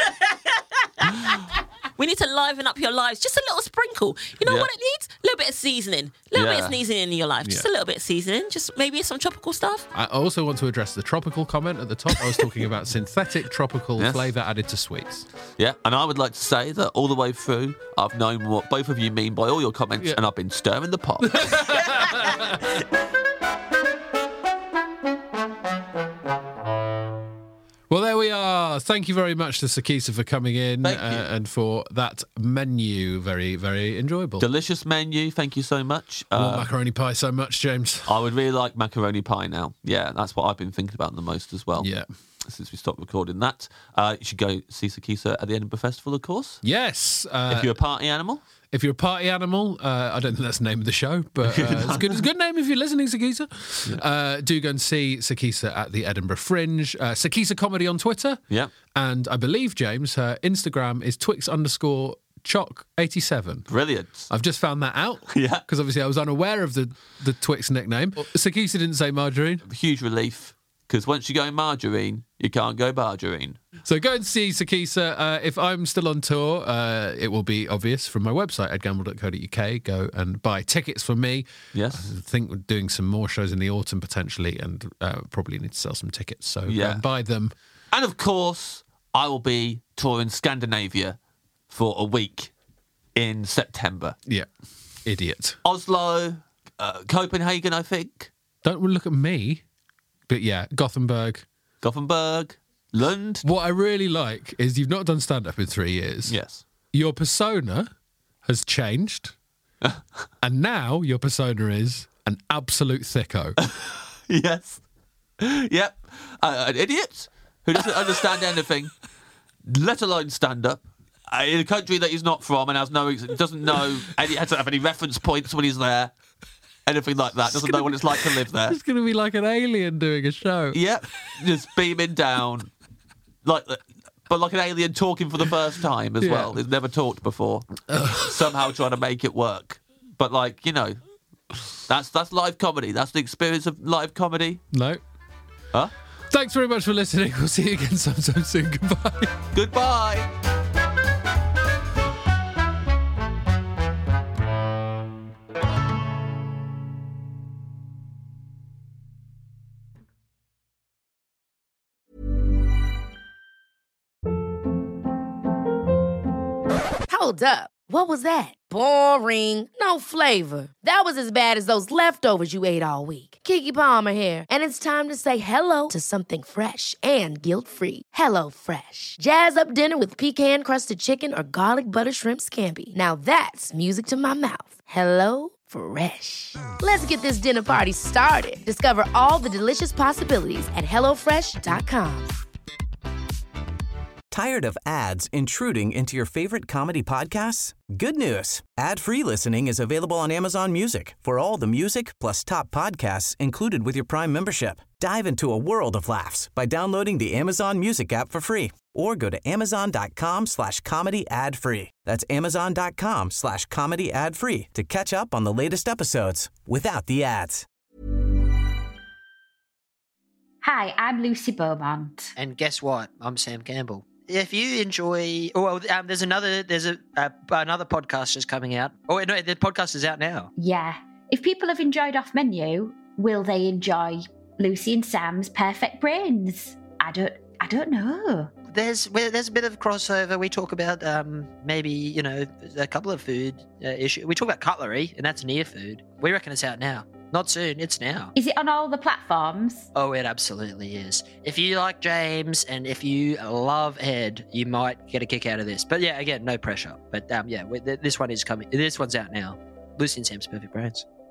We need to liven up your lives. Just a little sprinkle. You know Yeah. what it needs? A little bit of seasoning. A little bit Yeah. of seasoning in your life. Just Yeah. a little bit of seasoning. Just maybe some tropical stuff. I also want to address the tropical comment at the top. I was talking about synthetic tropical Yes. flavour added to sweets. Yeah, and I would like to say that all the way through, I've known what both of you mean by all your comments, and I've been stirring the pot. Well, there we are. Thank you very much to Sakisa for coming in Thank you. and for that menu. Very, very enjoyable. Delicious menu, thank you so much. I want macaroni pie so much, James. I would really like macaroni pie now. Yeah, that's what I've been thinking about the most as well. Yeah. Since we stopped recording that. You should go see Sakisa at the Edinburgh Festival, of course. Yes. If you're a party animal. If you're a party animal, I don't think that's the name of the show, but it's good. It's a good name if you're listening, Sakisa. Do go and see Sakisa at the Edinburgh Fringe. Sakisa Comedy on Twitter. Yeah. And I believe, James, her Instagram is Twix_Choc87. Brilliant. I've just found that out. Yeah. Because obviously I was unaware of the Twix nickname. Sakisa didn't say margarine. Huge relief. Because once you go margarine, you can't go bargarine. So go and see Sakisa. If I'm still on tour, it will be obvious from my website, edgamble.co.uk. Go and buy tickets for me. Yes. I think we're doing some more shows in the autumn potentially and probably need to sell some tickets. So go Yeah. and buy them. And of course, I will be touring Scandinavia for a week in September. Yeah. Idiot. Oslo, Copenhagen, I think. Don't look at me. But yeah, Gothenburg. Gothenburg, Lund. What I really like is you've not done stand-up in 3 years. Yes. Your persona has changed. And now your persona is an absolute thicko. Yes. Yep. An idiot who doesn't understand anything, let alone stand up, in a country that he's not from and doesn't know, doesn't have any reference points when he's there, anything like that. Doesn't know what it's like to live there. It's going to be like an alien doing a show. Yep. Just beaming down, but like an alien talking for the first time as well. He's never talked before. Somehow trying to make it work, but that's live comedy. That's the experience of live comedy. No. Huh? Thanks very much for listening. We'll see you again sometime soon. Goodbye. Goodbye. Hold up. What was that? Boring. No flavor. That was as bad as those leftovers you ate all week. Keke Palmer here, and it's time to say hello to something fresh and guilt-free. Hello Fresh. Jazz up dinner with pecan-crusted chicken or garlic butter shrimp scampi. Now that's music to my mouth. Hello Fresh. Let's get this dinner party started. Discover all the delicious possibilities at hellofresh.com. Tired of ads intruding into your favorite comedy podcasts? Good news. Ad-free listening is available on Amazon Music for all the music plus top podcasts included with your Prime membership. Dive into a world of laughs by downloading the Amazon Music app for free or go to amazon.com/comedy ad-free. That's amazon.com/comedy ad-free to catch up on the latest episodes without the ads. Hi, I'm Lucy Beaumont. And guess what? I'm Sam Campbell. If you enjoy, there's another podcast just coming out. Oh no, the podcast is out now. Yeah. If people have enjoyed Off Menu, will they enjoy Lucy and Sam's Perfect Brains? I don't know. There's a bit of crossover. We talk about maybe a couple of food issues. We talk about cutlery, and that's near food. We reckon it's out now. Not soon, it's now. Is it on all the platforms? Oh, it absolutely is. If you like James and if you love Ed, you might get a kick out of this. But yeah, again, no pressure. But this one is coming. This one's out now. Lucy and Sam's Perfect Brains.